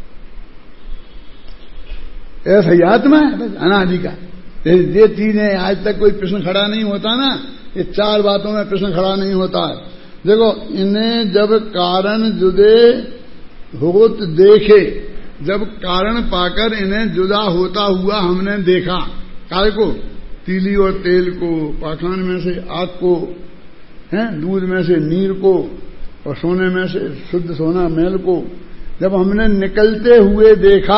ऐसा ही आत्मा है बस अनादि का। ये चीजें आज तक कोई प्रश्न खड़ा नहीं होता ना, ये चार बातों में प्रश्न खड़ा नहीं होता है। देखो, इन्हें जब कारण जुदे होत देखे, जब कारण पाकर इन्हें जुदा होता हुआ हमने देखा। काय को? तीली और तेल को, पाखान में से आग को, हैं, दूध में से नीर को, और सोने में से शुद्ध सोना मैल को जब हमने निकलते हुए देखा,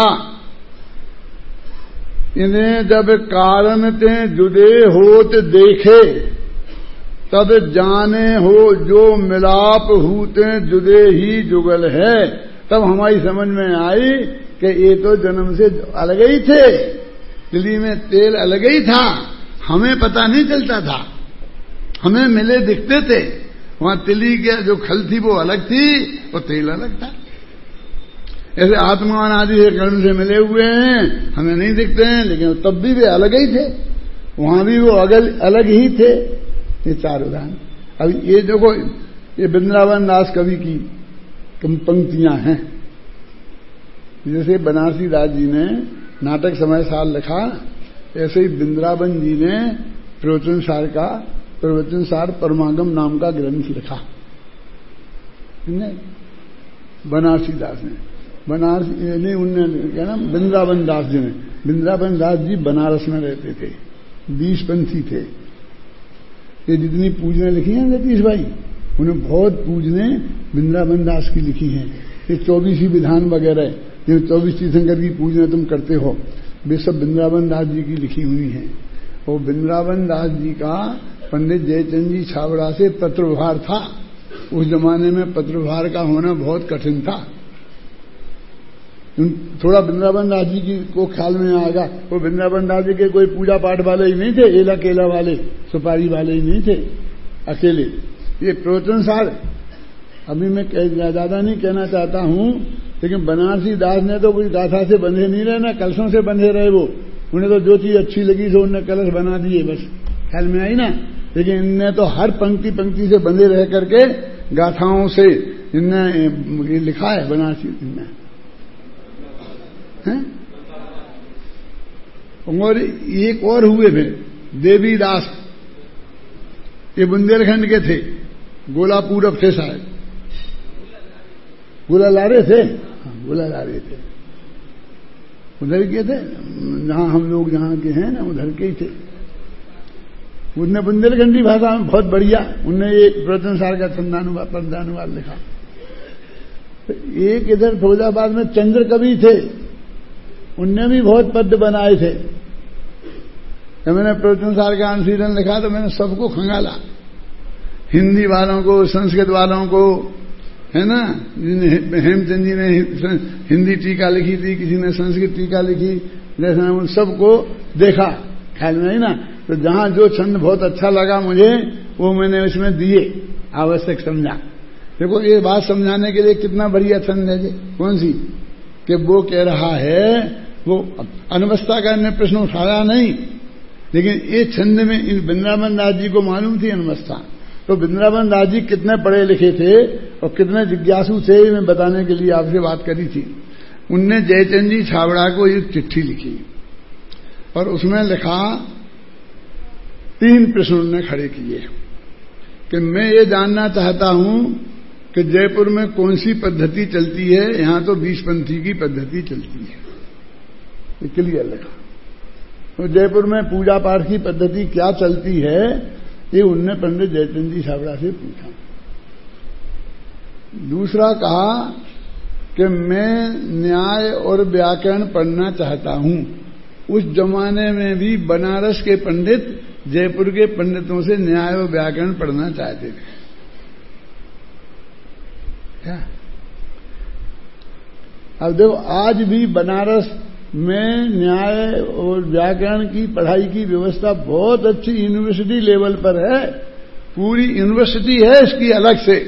इन्हें जब कारण ते जुदे होत देखे, तब जाने हो जो मिलाप हूते जुदे ही जुगल है। तब हमारी समझ में आई कि ये तो जन्म से अलग ही थे, तिली में तेल अलग ही था, हमें पता नहीं चलता था, हमें मिले दिखते थे। वहां तिली के जो खल थी वो अलग थी और तेल अलग था। ऐसे आत्मान आदि के कर्म से मिले हुए हैं, हमें नहीं दिखते हैं, लेकिन तब भी वे अलग ही थे, वहां भी वो अलग अलग ही थे। ये चार उदाहरण। अब ये देखो, ये वृंदावन दास कवि की पंक्तियां हैं। जैसे बनारसी दास जी ने नाटक समय साल लिखा, ऐसे ही वृंदावन जी ने प्रवचन सार का प्रवचन सार परमागम नाम का ग्रंथ लिखा। बनारसी दास ने, बनारसी नहीं, उनने क्या नाम, वृंदावन दास जी ने। वृंदावन दास जी बनारस में रहते थे, बीस पंथी थे। ये जितनी पूजने लिखी हैं जतीश भाई, उन्हें बहुत पूजने वृंदावन दास की लिखी हैं। ये चौबीस ही विधान वगैरह, जो चौबीस तीर्थंकर की पूजने तुम करते हो, वे सब वृंदावन दास जी की लिखी हुई हैं। और वृंदावन दास जी का पंडित जयचंद जी छाबड़ा से पत्रव्यवहार था। उस जमाने में पत्रव्यवहार का होना बहुत कठिन था। थोड़ा वृंदावन दास जी की को ख्याल में आएगा, वो वृंदावन दास जी के कोई पूजा पाठ वाले ही नहीं थे, एला केला वाले सुपारी वाले ही नहीं थे अकेले। ये प्रवचन सार अभी मैं ज्यादा नहीं कहना चाहता हूं, लेकिन बनारसी दास ने तो कोई गाथा से बंधे नहीं रहे ना कलशों से बंधे रहे। वो उन्हें तो जो चीज अच्छी लगी तो उन्हें कलश बना दिए, बस ख्याल में आई ना। लेकिन इनने तो हर पंक्ति पंक्ति से बंधे रह करके गाथाओं से इनने लिखा है बनारसी इनने है। और एक और हुए थे देवीदास, ये बुंदेलखंड के थे, गोला पूरब थे शायद, गोला ला रहे थे, हाँ गोला ला रहे थे, उधर के थे जहां हम लोग जहां के हैं ना, उधर के ही थे। उनने बुंदेलखंडी भाषा में बहुत बढ़िया उनने एक प्रवचनसार का छंदानुवाद पंदानुवाद लिखा। एक इधर फौजाबाद में चंद्र कवि थे, उनने भी बहुत पद्य बनाए थे। जब मैंने प्रवचनसार का अनुशीलन लिखा तो मैंने सबको खंगाला, हिंदी वालों को, संस्कृत वालों को, है ना। हेमचंद जी ने हिंदी टीका लिखी थी, किसी ने संस्कृत टीका लिखी, जैसा उन सबको देखा, ख्याल में ही ना। तो जहां जो छंद बहुत अच्छा लगा मुझे, वो मैंने उसमें दिए, आवश्यक समझा। देखो ये बात समझाने के लिए कितना बढ़िया छंद है, कौन सी, कि वो कह रहा है, वो अनवस्था का ने प्रश्न उठाया नहीं, लेकिन ये छंद में इन वृंदावन दास जी को मालूम थी अनवस्था। तो वृंदावन दास जी कितने पढ़े लिखे थे और कितने जिज्ञासु थे, मैं बताने के लिए आपसे बात करी थी। उनने जयचंद जी छाबड़ा को एक चिट्ठी लिखी और उसमें लिखा, तीन प्रश्न उन्होंने खड़े किए कि मैं ये जानना चाहता हूं कि जयपुर में कौन सी पद्धति चलती है। यहां तो बीसपंथी की पद्धति चलती है, ये क्लियर लिखा। तो जयपुर में पूजा पाठ की पद्धति क्या चलती है, ये उनने पंडित जयचंद जी छाबड़ा से पूछा। दूसरा कहा कि मैं न्याय और व्याकरण पढ़ना चाहता हूं। उस जमाने में भी बनारस के पंडित जयपुर के पंडितों से न्याय और व्याकरण पढ़ना चाहते थे। क्या अब देखो, आज भी बनारस में न्याय और व्याकरण की पढ़ाई की व्यवस्था बहुत अच्छी यूनिवर्सिटी लेवल पर है, पूरी यूनिवर्सिटी है इसकी अलग से।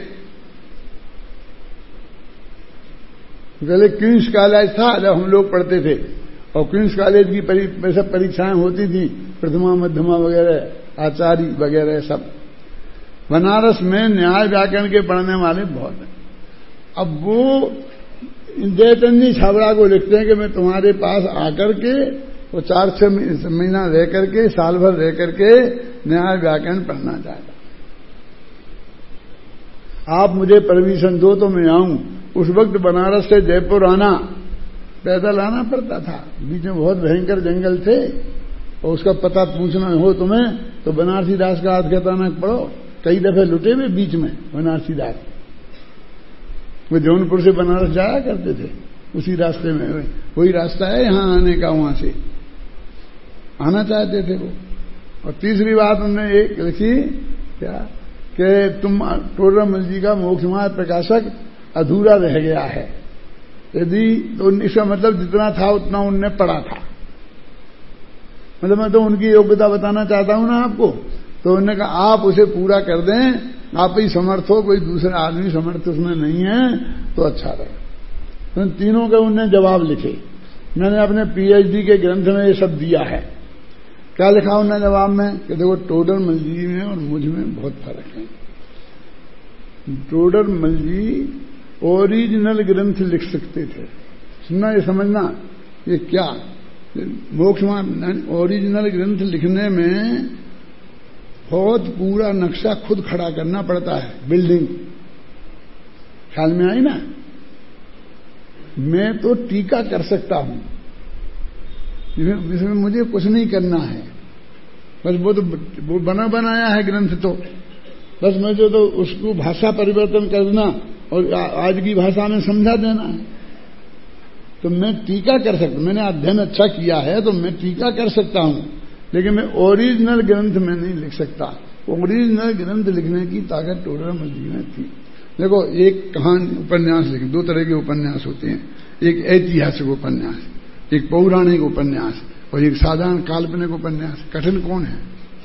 पहले क्वींस कॉलेज था जब हम लोग पढ़ते थे, और क्वींस कॉलेज की परी, सब परीक्षाएं होती थी, प्रथमा मध्यमा वगैरह, आचार्य वगैरह सब। बनारस में न्याय व्याकरण के पढ़ने वाले बहुत हैं। अब वो जयचंद जी छाबड़ा को लिखते हैं कि मैं तुम्हारे पास आकर के वो चार छह महीना रह करके, साल भर रह करके न्याय व्याकरण पढ़ना चाहता, आप मुझे परमिशन दो तो मैं आऊं। उस वक्त बनारस से जयपुर आना पैदल आना पड़ता था, बीच में बहुत भयंकर जंगल थे, और उसका पता पूछना हो तुम्हें तो बनारसी दास का हाथ कहताना पढ़ो। कई दफे लुटे हुए बीच में बनारसी दास, वो जौनपुर से बनारस जाया करते थे, उसी रास्ते में, वही रास्ता है यहां आने का, वहां से आना चाहते थे वो। और तीसरी बात उन्होंने एक लिखी क्या कि तुम टोडरमल जी का मोक्ष मार्ग प्रकाशक अधूरा रह गया है। यदि तो इसका मतलब जितना था उतना उनने पढ़ा था, मतलब मैं तो उनकी योग्यता बताना चाहता हूं ना आपको। तो उन्होंने कहा आप उसे पूरा कर दें, आप ही समर्थ हो, कोई दूसरा आदमी समर्थ उसमें नहीं है, तो अच्छा रहे। तो तीनों के उनने जवाब लिखे। मैंने अपने पीएचडी के ग्रंथ में ये सब दिया है। क्या लिखा उन्होंने जवाब में कि देखो टोडरमल जी में और मुझ में बहुत फर्क है। टोडरमल जी ओरिजिनल ग्रंथ लिख सकते थे, सुनना ये समझना, ये क्या मोक्ष मार्ग ओरिजिनल ग्रंथ लिखने में बहुत पूरा नक्शा खुद खड़ा करना पड़ता है, बिल्डिंग, ख्याल में आई ना। मैं तो टीका कर सकता हूं, जिसमें मुझे कुछ नहीं करना है, बस वो तो वो बना बनाया है ग्रंथ, तो बस मुझे तो उसको भाषा परिवर्तन करना और आज की भाषा में समझा देना है। तो मैं टीका कर सकता, मैंने अध्ययन अच्छा किया है तो मैं टीका कर सकता हूं, लेकिन मैं ओरिजिनल ग्रंथ में नहीं लिख सकता। ओरिजिनल ग्रंथ लिखने की ताकत टोडर मल जी में थी। देखो, एक कहानी उपन्यास लिखे, दो तरह के उपन्यास होते हैं, एक ऐतिहासिक उपन्यास, एक पौराणिक उपन्यास और एक साधारण काल्पनिक उपन्यास। कठिन कौन है?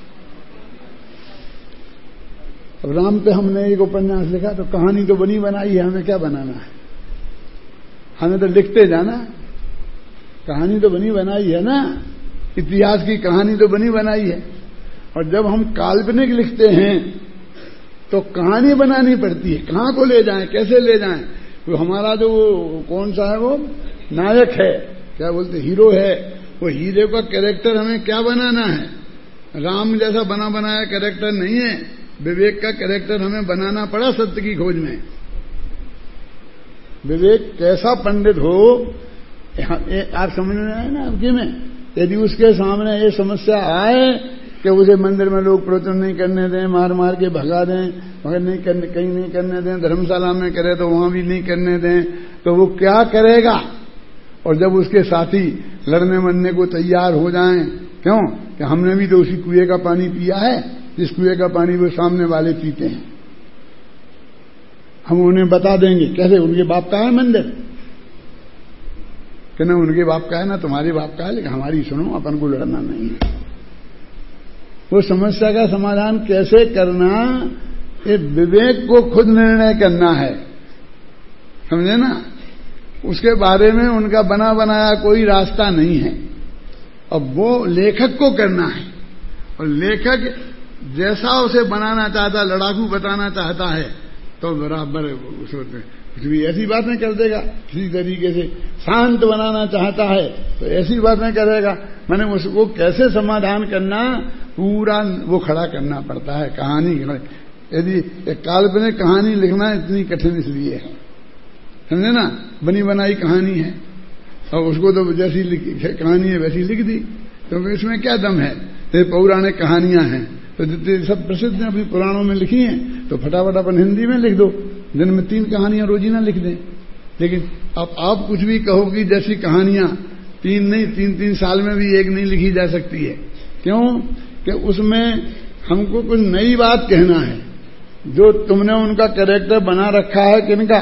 अब राम पे हमने एक उपन्यास लिखा तो कहानी तो बनी बनाई है, हमें क्या बनाना है? हमें तो लिखते जाना, कहानी तो बनी बनाई है ना, इतिहास की कहानी तो बनी बनाई है। और जब हम काल्पनिक लिखते हैं तो कहानी बनानी पड़ती है, कहां को ले जाएं, कैसे ले जाएं। तो हमारा जो कौन सा है, वो नायक है, क्या बोलते, हीरो है, वो हीरो का कैरेक्टर हमें क्या बनाना है? राम जैसा बना बनाया कैरेक्टर नहीं है, विवेक का कैरेक्टर हमें बनाना पड़ा सत्य की खोज में। विवेक कैसा पंडित हो, आप समझ में आए ना आपकी में, यदि उसके सामने ये समस्या आए कि उसे मंदिर में लोग प्रवचन नहीं करने दें, मार मार के भगा दें, मगर नहीं करने, कहीं नहीं करने दें, धर्मशाला में करे तो वहां भी नहीं करने दें, तो वो क्या करेगा? और जब उसके साथी लड़ने मरने को तैयार हो जाएं, क्यों कि हमने भी तो उसी कुएं का पानी पिया है जिस कुएं का पानी वो सामने वाले पीते हैं, हम उन्हें बता देंगे कैसे, उनके बाप का है मंदिर, कि ना उनके बाप का है ना तुम्हारे बाप का है, लेकिन हमारी सुनो, अपन को लड़ना नहीं है। वो समस्या का समाधान कैसे करना, ये विवेक को खुद निर्णय करना है, समझे ना। उसके बारे में उनका बना बनाया कोई रास्ता नहीं है। अब वो लेखक को करना है, और लेखक जैसा उसे बनाना चाहता, लड़ाकू बताना चाहता है तो बराबर उसको कुछ भी ऐसी बातें कर देगा, किसी तरीके से शांत बनाना चाहता है तो ऐसी बातें करेगा। मैंने उसको कैसे समाधान करना, पूरा वो खड़ा करना पड़ता है कहानी। यदि एक काल्पनिक कहानी लिखना इतनी कठिन इसलिए है, समझे ना, बनी बनाई कहानी है और उसको तो जैसी कहानी है वैसी लिख दी, तो इसमें क्या दम है? ये पौराणिक कहानियां हैं तो जितनी सब प्रसिद्ध हैं अपनी पुराणों में लिखी हैं, तो फटाफट अपन हिंदी में लिख दो, दिन में तीन कहानियां रोजीना लिख दें। लेकिन अब आप कुछ भी कहोगी, जैसी कहानियां तीन नहीं तीन तीन साल में भी एक नहीं लिखी जा सकती है। क्यों कि उसमें हमको कुछ नई बात कहना है। जो तुमने उनका कैरेक्टर बना रखा है किनका,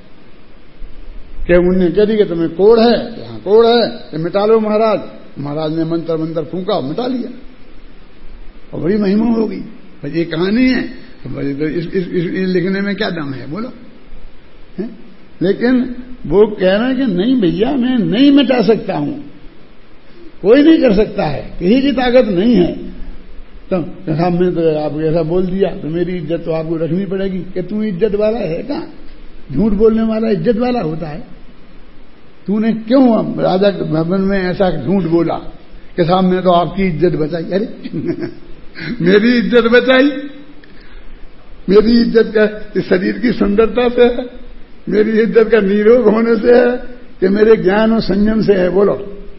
कि उनने कह दी कि तुम्हें कोढ़ है, यहां कोढ़ है, ये मिटा लो महाराज। महाराज ने मंत्र मंत्र फूंका, मिटा लिया, और बड़ी महिमा होगी। ये कहानी है तो इस, इस, इस, इस लिखने में क्या दम है, बोलो है? लेकिन वो कह रहे हैं कि नहीं भैया, मैं नहीं मिटा सकता हूं, कोई नहीं कर सकता है, किसी की ताकत नहीं है। तो सामने तो आप ऐसा बोल दिया तो मेरी इज्जत तो आपको रखनी पड़ेगी कि तू इज्जत वाला है क्या? झूठ बोलने वाला इज्जत वाला होता है? तूने क्यों राजा के भवन में ऐसा झूठ बोला कि सामने तो आपकी इज्जत बचाई? अरे मेरी इज्जत बचाई? मेरी इज्जत का इस शरीर की सुंदरता से है, मेरी इज्जत का निरोग होने से है, कि मेरे ज्ञान और संयम से है? बोलो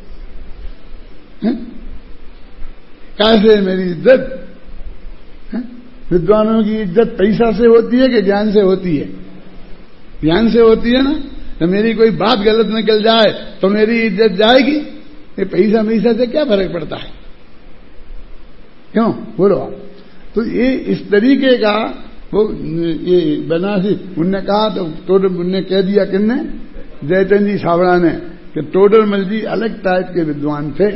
कैसे मेरी इज्जत? विद्वानों की इज्जत पैसा से होती है कि ज्ञान से होती है? ज्ञान से होती है ना। तो मेरी कोई बात गलत निकल जाए तो मेरी इज्जत जाएगी, ये पैसा पैसा से क्या फर्क पड़ता है? क्यों बोलो आप? तो ये इस तरीके का वो ये बनारसी उनने कहा, तो टोडर उनने कह दिया, किन्ने, जयचंद जी सावड़ा ने, कि टोडरमल जी अलग टाइप के विद्वान थे।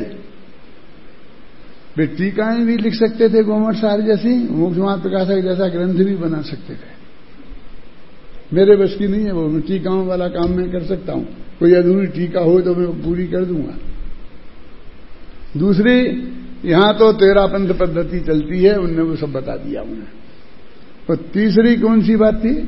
वे टीकाएं भी लिख सकते थे, गोमट सार जैसी, मोक्षमार्ग प्रकाशक जैसा ग्रंथ भी बना सकते थे। मेरे बस की नहीं है वो, मैं टीकाओं वाला काम मैं कर सकता हूं, कोई अधूरी टीका हो तो मैं पूरी कर दूंगा। दूसरी, यहां तो तेरह पंथ पद्धति चलती है, उनने वो सब बता दिया उन्हें। तो तीसरी कौन सी बात थी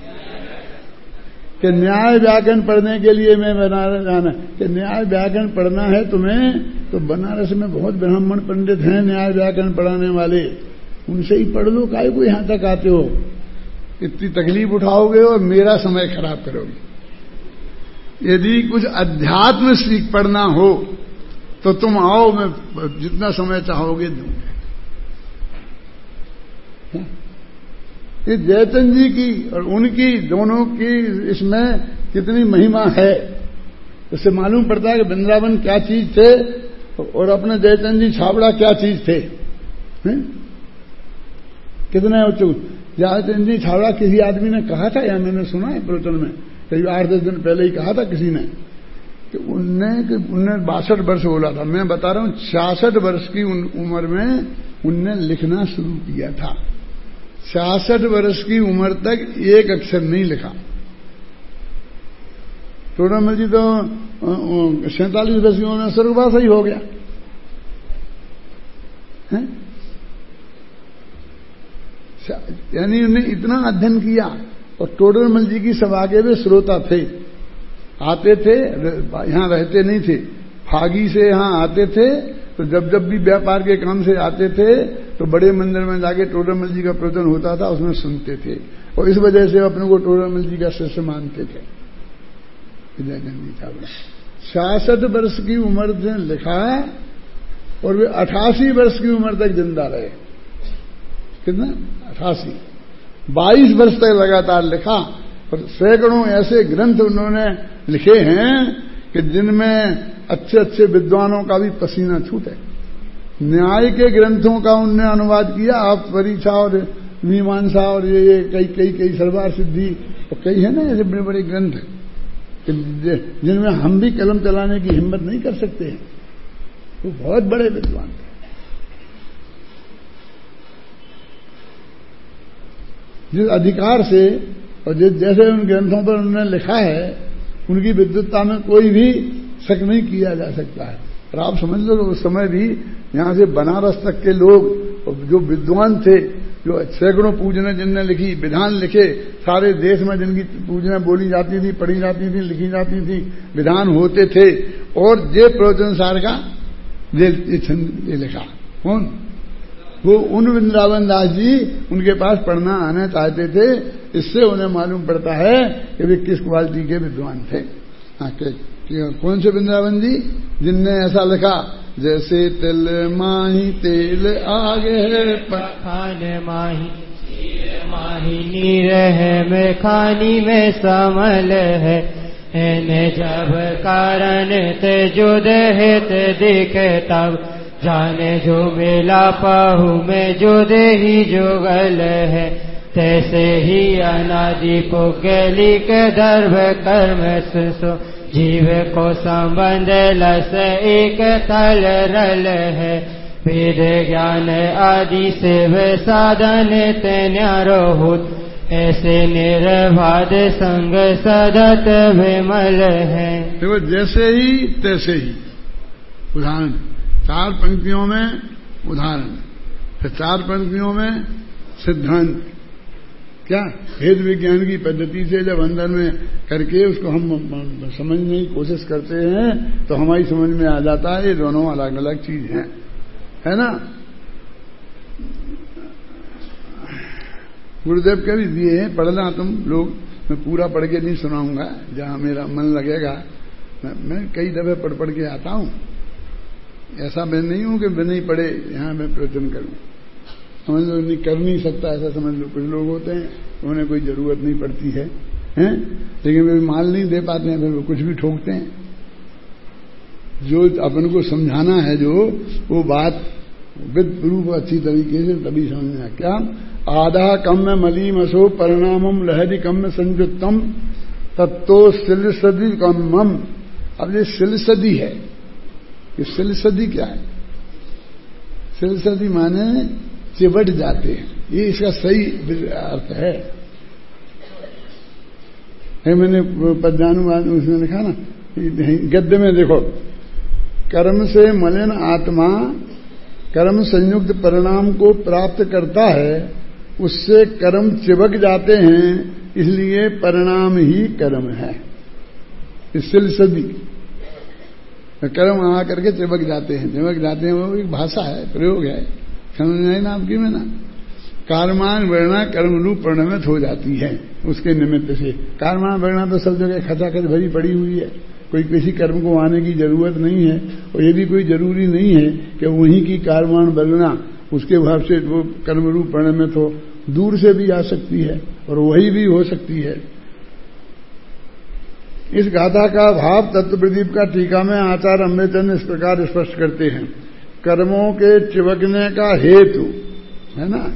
कि न्याय व्याकरण पढ़ने के लिए मैं बनारस जाना, कि न्याय व्याकरण पढ़ना है तुम्हें तो बनारस में बहुत ब्राह्मण पंडित हैं न्याय व्याकरण पढ़ाने वाले, उनसे ही पढ़ लो, काहे को यहां तक आते हो? इतनी तकलीफ उठाओगे और मेरा समय खराब करोगे। यदि कुछ अध्यात्म सीख पढ़ना हो तो तुम आओ, मैं जितना समय चाहोगे दूंगा। ये जयचंद जी की और उनकी दोनों की इसमें कितनी महिमा है, उससे मालूम पड़ता है कि वृंदावन क्या चीज थे और अपने जयचंद जी छाबड़ा क्या चीज थे। हैं? कितने जयचंद जी छाबड़ा किसी आदमी ने कहा था, या मैंने सुना है प्रवचन में करीब आठ दस दिन पहले ही कहा था किसी ने कि उनने कि उनने बासठ वर्ष बोला था। मैं बता रहा हूं छियासठ वर्ष की उन उम्र में उनने लिखना शुरू किया था। छियासठ वर्ष की उम्र तक एक अक्षर नहीं लिखा। टोडामल जी तो सैंतालीस वर्ष की उम्र में स्वर्गवास ही हो गया है? यानी उन्हें इतना अध्ययन किया। और टोडरमल जी की सभा के वे श्रोता थे, आते थे, यहां रहते नहीं थे, फागी से यहां आते थे। तो जब जब भी व्यापार के काम से आते थे तो बड़े मंदिर में जाके टोडरमल जी का प्रवचन होता था, उसमें सुनते थे और इस वजह से अपने को टोडरमल जी का शिष्य मानते थे। छियासठ वर्ष की उम्र से लिखा और वे अठासी वर्ष की उम्र तक जिंदा रहे। कितना? अठासी। बाईस वर्ष तक लगातार लिखा और सैकड़ों ऐसे ग्रंथ उन्होंने लिखे हैं कि जिनमें अच्छे अच्छे विद्वानों का भी पसीना छूटे। न्याय के ग्रंथों का उनने अनुवाद किया। आप परीक्षा और मीमांसा और ये, ये कई कई कई सरवार सिद्धि और कई है ना ऐसे बड़े बड़े ग्रंथ जिनमें हम भी कलम चलाने की हिम्मत नहीं कर सकते हैं। वो बहुत बड़े विद्वान थे। जिस अधिकार से और जिस जैसे उन ग्रंथों पर उन्होंने लिखा है उनकी विद्वत्ता में कोई भी शक नहीं किया जा सकता है। और आप समझ लो उस समय भी यहां से बनारस तक के लोग जो विद्वान थे, जो सैकड़ों पूजने जिनने लिखी, विधान लिखे, सारे देश में जिनकी पूजने बोली जाती थी, पढ़ी जाती थी, लिखी जाती थी, विधान होते थे। और जे प्रवचन सार का ये छंद ये लिखा कौन? वो उन वृंदावन दास जी उनके पास पढ़ना आना चाहते थे। इससे उन्हें मालूम पड़ता है कि वे किस क्वालिटी के विद्वान थे। हाँ, के, के, कौन से वृंदावन जी? जिनने ऐसा लिखा जैसे तिल माही तेल आगे पखान माही माही नीर है में खानी में समल है न जब कारण ते जुद है ते दिखे तब जाने जो मेला पाहू में जुद ही जुगल है तैसे ही अनादि पुगली के दर्भ कर्म सुसो जीव को संबंध लस एक तल रल है वेद ज्ञान आदि से वे साधन न्यारोहुत ऐसे निर्बाध संग सदत विमल है। देखो जैसे ही तैसे ही उदाहरण, चार पंक्तियों में उदाहरण, फिर चार पंक्तियों में सिद्धांत। क्या भेद विज्ञान की पद्धति से जब अंदर में करके उसको हम समझने की कोशिश करते हैं तो हमारी समझ में आ जाता है ये दोनों अलग अलग चीज हैं, है ना। गुरुदेव के भी दिए हैं, पढ़ना तुम लोग। मैं पूरा पढ़ के नहीं सुनाऊंगा, जहां मेरा मन लगेगा मैं, मैं कई दफे पढ़ पढ़ के आता हूं। ऐसा मैं नहीं हूं कि मैं नहीं पढ़े यहां मैं प्रवचन करूं। समझ लो नहीं कर नहीं सकता ऐसा समझ लो। कुछ लोग होते हैं उन्हें कोई जरूरत नहीं पड़ती है, हैं? लेकिन वे माल नहीं दे पाते हैं, फिर वो कुछ भी ठोकते हैं। जो अपन को समझाना है जो वो बात विद प्रूफ अच्छी तरीके से तभी समझना। क्या आधा कम में मली मसो परिणामम लहरी कम में संयुक्तम तत्तो सिलसदी कमम। अब ये सिलसदी है, ये सिलसदी क्या है? सिलसदी माने चिबट जाते हैं, ये इसका सही अर्थ है। है मैंने पद्यानुवाद उसमें लिखा ना गद्य में, देखो कर्म से मलिन आत्मा कर्म संयुक्त परिणाम को प्राप्त करता है, उससे कर्म चिपक जाते हैं, इसलिए परिणाम ही कर्म है। इस सिलसिदी कर्म आ करके चिपक जाते हैं, चिपक जाते हैं, वो एक भाषा है, प्रयोग है, समझ नहीं ना आपकी में ना। कारमान वर्णा कर्म रूप परिणमित हो जाती है उसके निमित्त से। कारमान वर्णा तो सब जगह खचाखच भरी पड़ी हुई है, कोई किसी कर्म को आने की जरूरत नहीं है। और ये भी कोई जरूरी नहीं है कि वहीं की कारमान वर्णा उसके भाव से वो कर्म रूप पढ़ने में तो दूर से भी आ सकती है और वही भी हो सकती है। इस गाथा का भाव तत्व प्रदीप का टीका में आचार्य अमृतचंद इस प्रकार स्पष्ट करते हैं। कर्मों के चिवकने का हेतु है ना,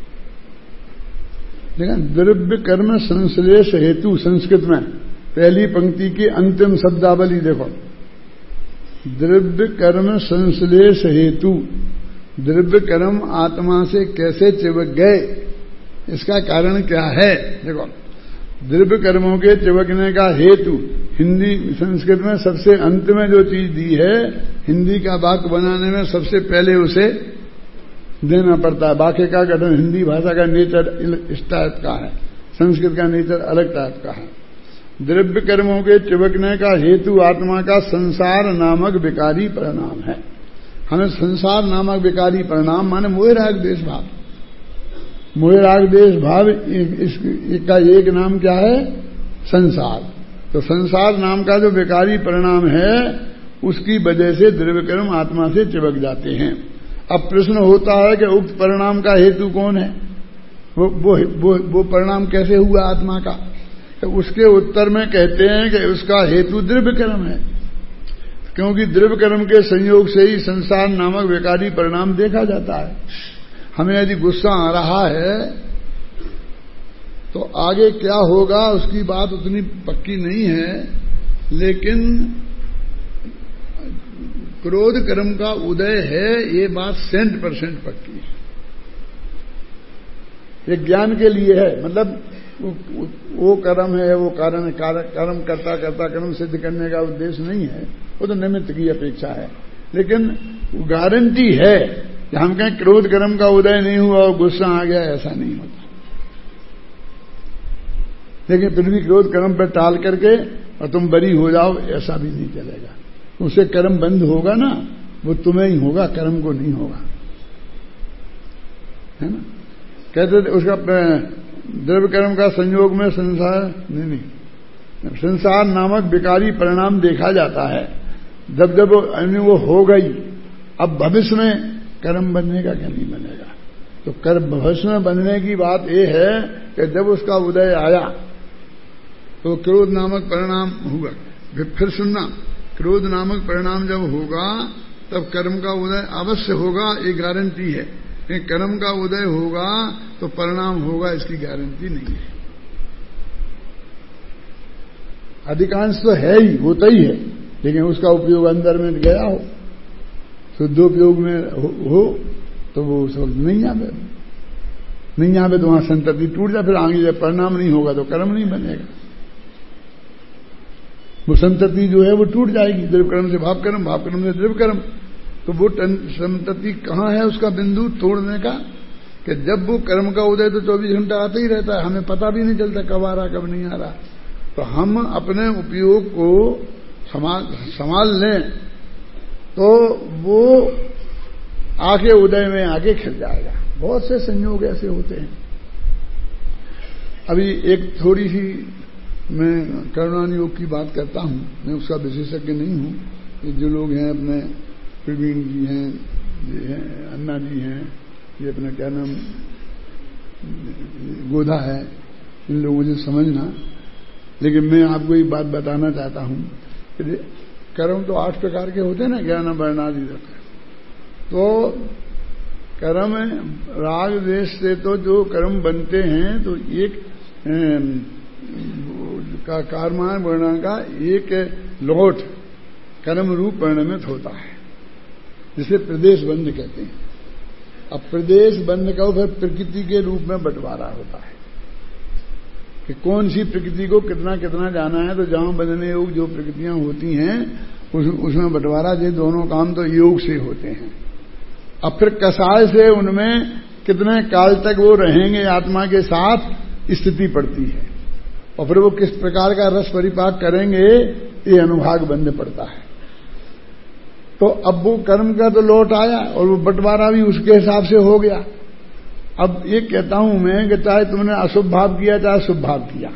लेकिन द्रव्य कर्म संश्लेष हेतु, संस्कृत में पहली पंक्ति की अंतिम शब्दावली देखो, द्रव्य कर्म संश्लेष हेतु, द्रव्य कर्म आत्मा से कैसे चिपक गए, इसका कारण क्या है। देखो, द्रव्य कर्मों के चिपकने का हेतु हिंदी संस्कृत में सबसे अंत में जो चीज दी है, हिंदी का वाक्य बनाने में सबसे पहले उसे देना पड़ता है। वाक्य का गठन, हिंदी भाषा का नेचर इस टाइप का है, संस्कृत का नेचर अलग टाइप का है। द्रव्य कर्मों के चिपकने का हेतु आत्मा का संसार नामक विकारी परिणाम है। हमें संसार नामक विकारी परिणाम माने मोह राग द्वेष भाव, मोह राग द्वेष भाव इसका एक नाम क्या है, संसार। तो संसार नाम का जो विकारी परिणाम है उसकी वजह से द्रव्य कर्म आत्मा से चिपक जाते हैं। अब प्रश्न होता है कि उक्त परिणाम का हेतु कौन है, वो वो वो, वो परिणाम कैसे हुआ आत्मा का। तो उसके उत्तर में कहते हैं कि उसका हेतु द्रव्य कर्म है, क्योंकि द्रव्य कर्म के संयोग से ही संसार नामक विकारी परिणाम देखा जाता है। हमें यदि गुस्सा आ रहा है तो आगे क्या होगा उसकी बात उतनी पक्की नहीं है, लेकिन क्रोध कर्म का उदय है ये बात सेंट परसेंट पक्की है। ये ज्ञान के लिए है, मतलब वो, वो कर्म है, वो कारण कर्म करता करता कर्म सिद्ध करने का उद्देश्य नहीं है, वो तो निमित्त की अपेक्षा है। लेकिन गारंटी है कि हम कहें क्रोध कर्म का उदय नहीं हुआ और गुस्सा आ गया, ऐसा नहीं होता। लेकिन फिर भी क्रोध कर्म पर टाल करके और तुम बरी हो जाओ, ऐसा भी नहीं चलेगा। उससे कर्म बंद होगा ना, वो तुम्हें ही होगा, कर्म को नहीं होगा, है ना। कहते थे उसका द्रव्य कर्म का संयोग में संसार नहीं नहीं संसार नामक विकारी परिणाम देखा जाता है। जब जब वो हो गई, अब भविष्य में कर्म बनने का क्या नहीं बनेगा। तो कर्म भविष्य में बनने की बात यह है कि जब उसका उदय आया तो क्रोध नामक परिणाम होगा। फिर सुनना, क्रोध नामक परिणाम जब होगा तब कर्म का उदय अवश्य होगा, ये गारंटी है। कर्म का उदय होगा तो परिणाम होगा, इसकी गारंटी नहीं है। अधिकांश तो है ही, होता ही है, लेकिन उसका उपयोग अंदर में गया हो, शुद्धोपयोग में हो, हो तो वो उस वक्त नहीं आवे, नहीं आवे तो वहां संतति टूट जाए। फिर आगे जब परिणाम नहीं होगा तो कर्म नहीं बनेगा, वो संतति जो है वो टूट जाएगी। द्रव्य कर्म से भाव कर्म, भाव कर्म से द्रव्य कर्म। तो वो संतति कहाँ है उसका बिंदु तोड़ने का, कि जब वो कर्म का उदय तो चौबीस घंटा आता ही रहता है, हमें पता भी नहीं चलता कब आ रहा कब नहीं आ रहा। तो हम अपने उपयोग को संभाल संभाल लें तो वो आके उदय में आके खिल जाएगा। बहुत से संयोग ऐसे होते हैं। अभी एक थोड़ी सी मैं करुणान योग की बात करता हूं, मैं उसका विशेषज्ञ नहीं हूं। ये जो लोग हैं अपने प्रवीण जी हैं, ये हैं अन्ना जी हैं, ये अपना क्या नाम गोधा है, इन लोगों से समझना। लेकिन मैं आपको एक बात बताना चाहता हूं कि कर्म तो आठ प्रकार के होते हैं ना, ज्ञान वर्णादि तक। तो कर्म राग द्वेष से तो जो कर्म बनते हैं तो एक का कार्मान वर्ण का एक लौट कर्म रूप परिणमित होता है, जिसे प्रदेश बंध कहते हैं। अब प्रदेश बंध का फिर प्रकृति के रूप में बंटवारा होता है कि कौन सी प्रकृति को कितना कितना जाना है। तो जहां बंधने योग जो प्रकृतियां होती हैं उस, उसमें बंटवारा, ये दोनों काम तो योग से होते हैं। अब फिर कसाय से उनमें कितने काल तक वो रहेंगे आत्मा के साथ स्थिति पड़ती है, और फिर वो किस प्रकार का रस परिपाक करेंगे ये अनुभाग बंध पड़ता है। तो अब वो कर्म का तो लौट आया और वो बंटवारा भी उसके हिसाब से हो गया। अब ये कहता हूं मैं कि चाहे तुमने अशुभ भाव किया चाहे शुभ भाव किया,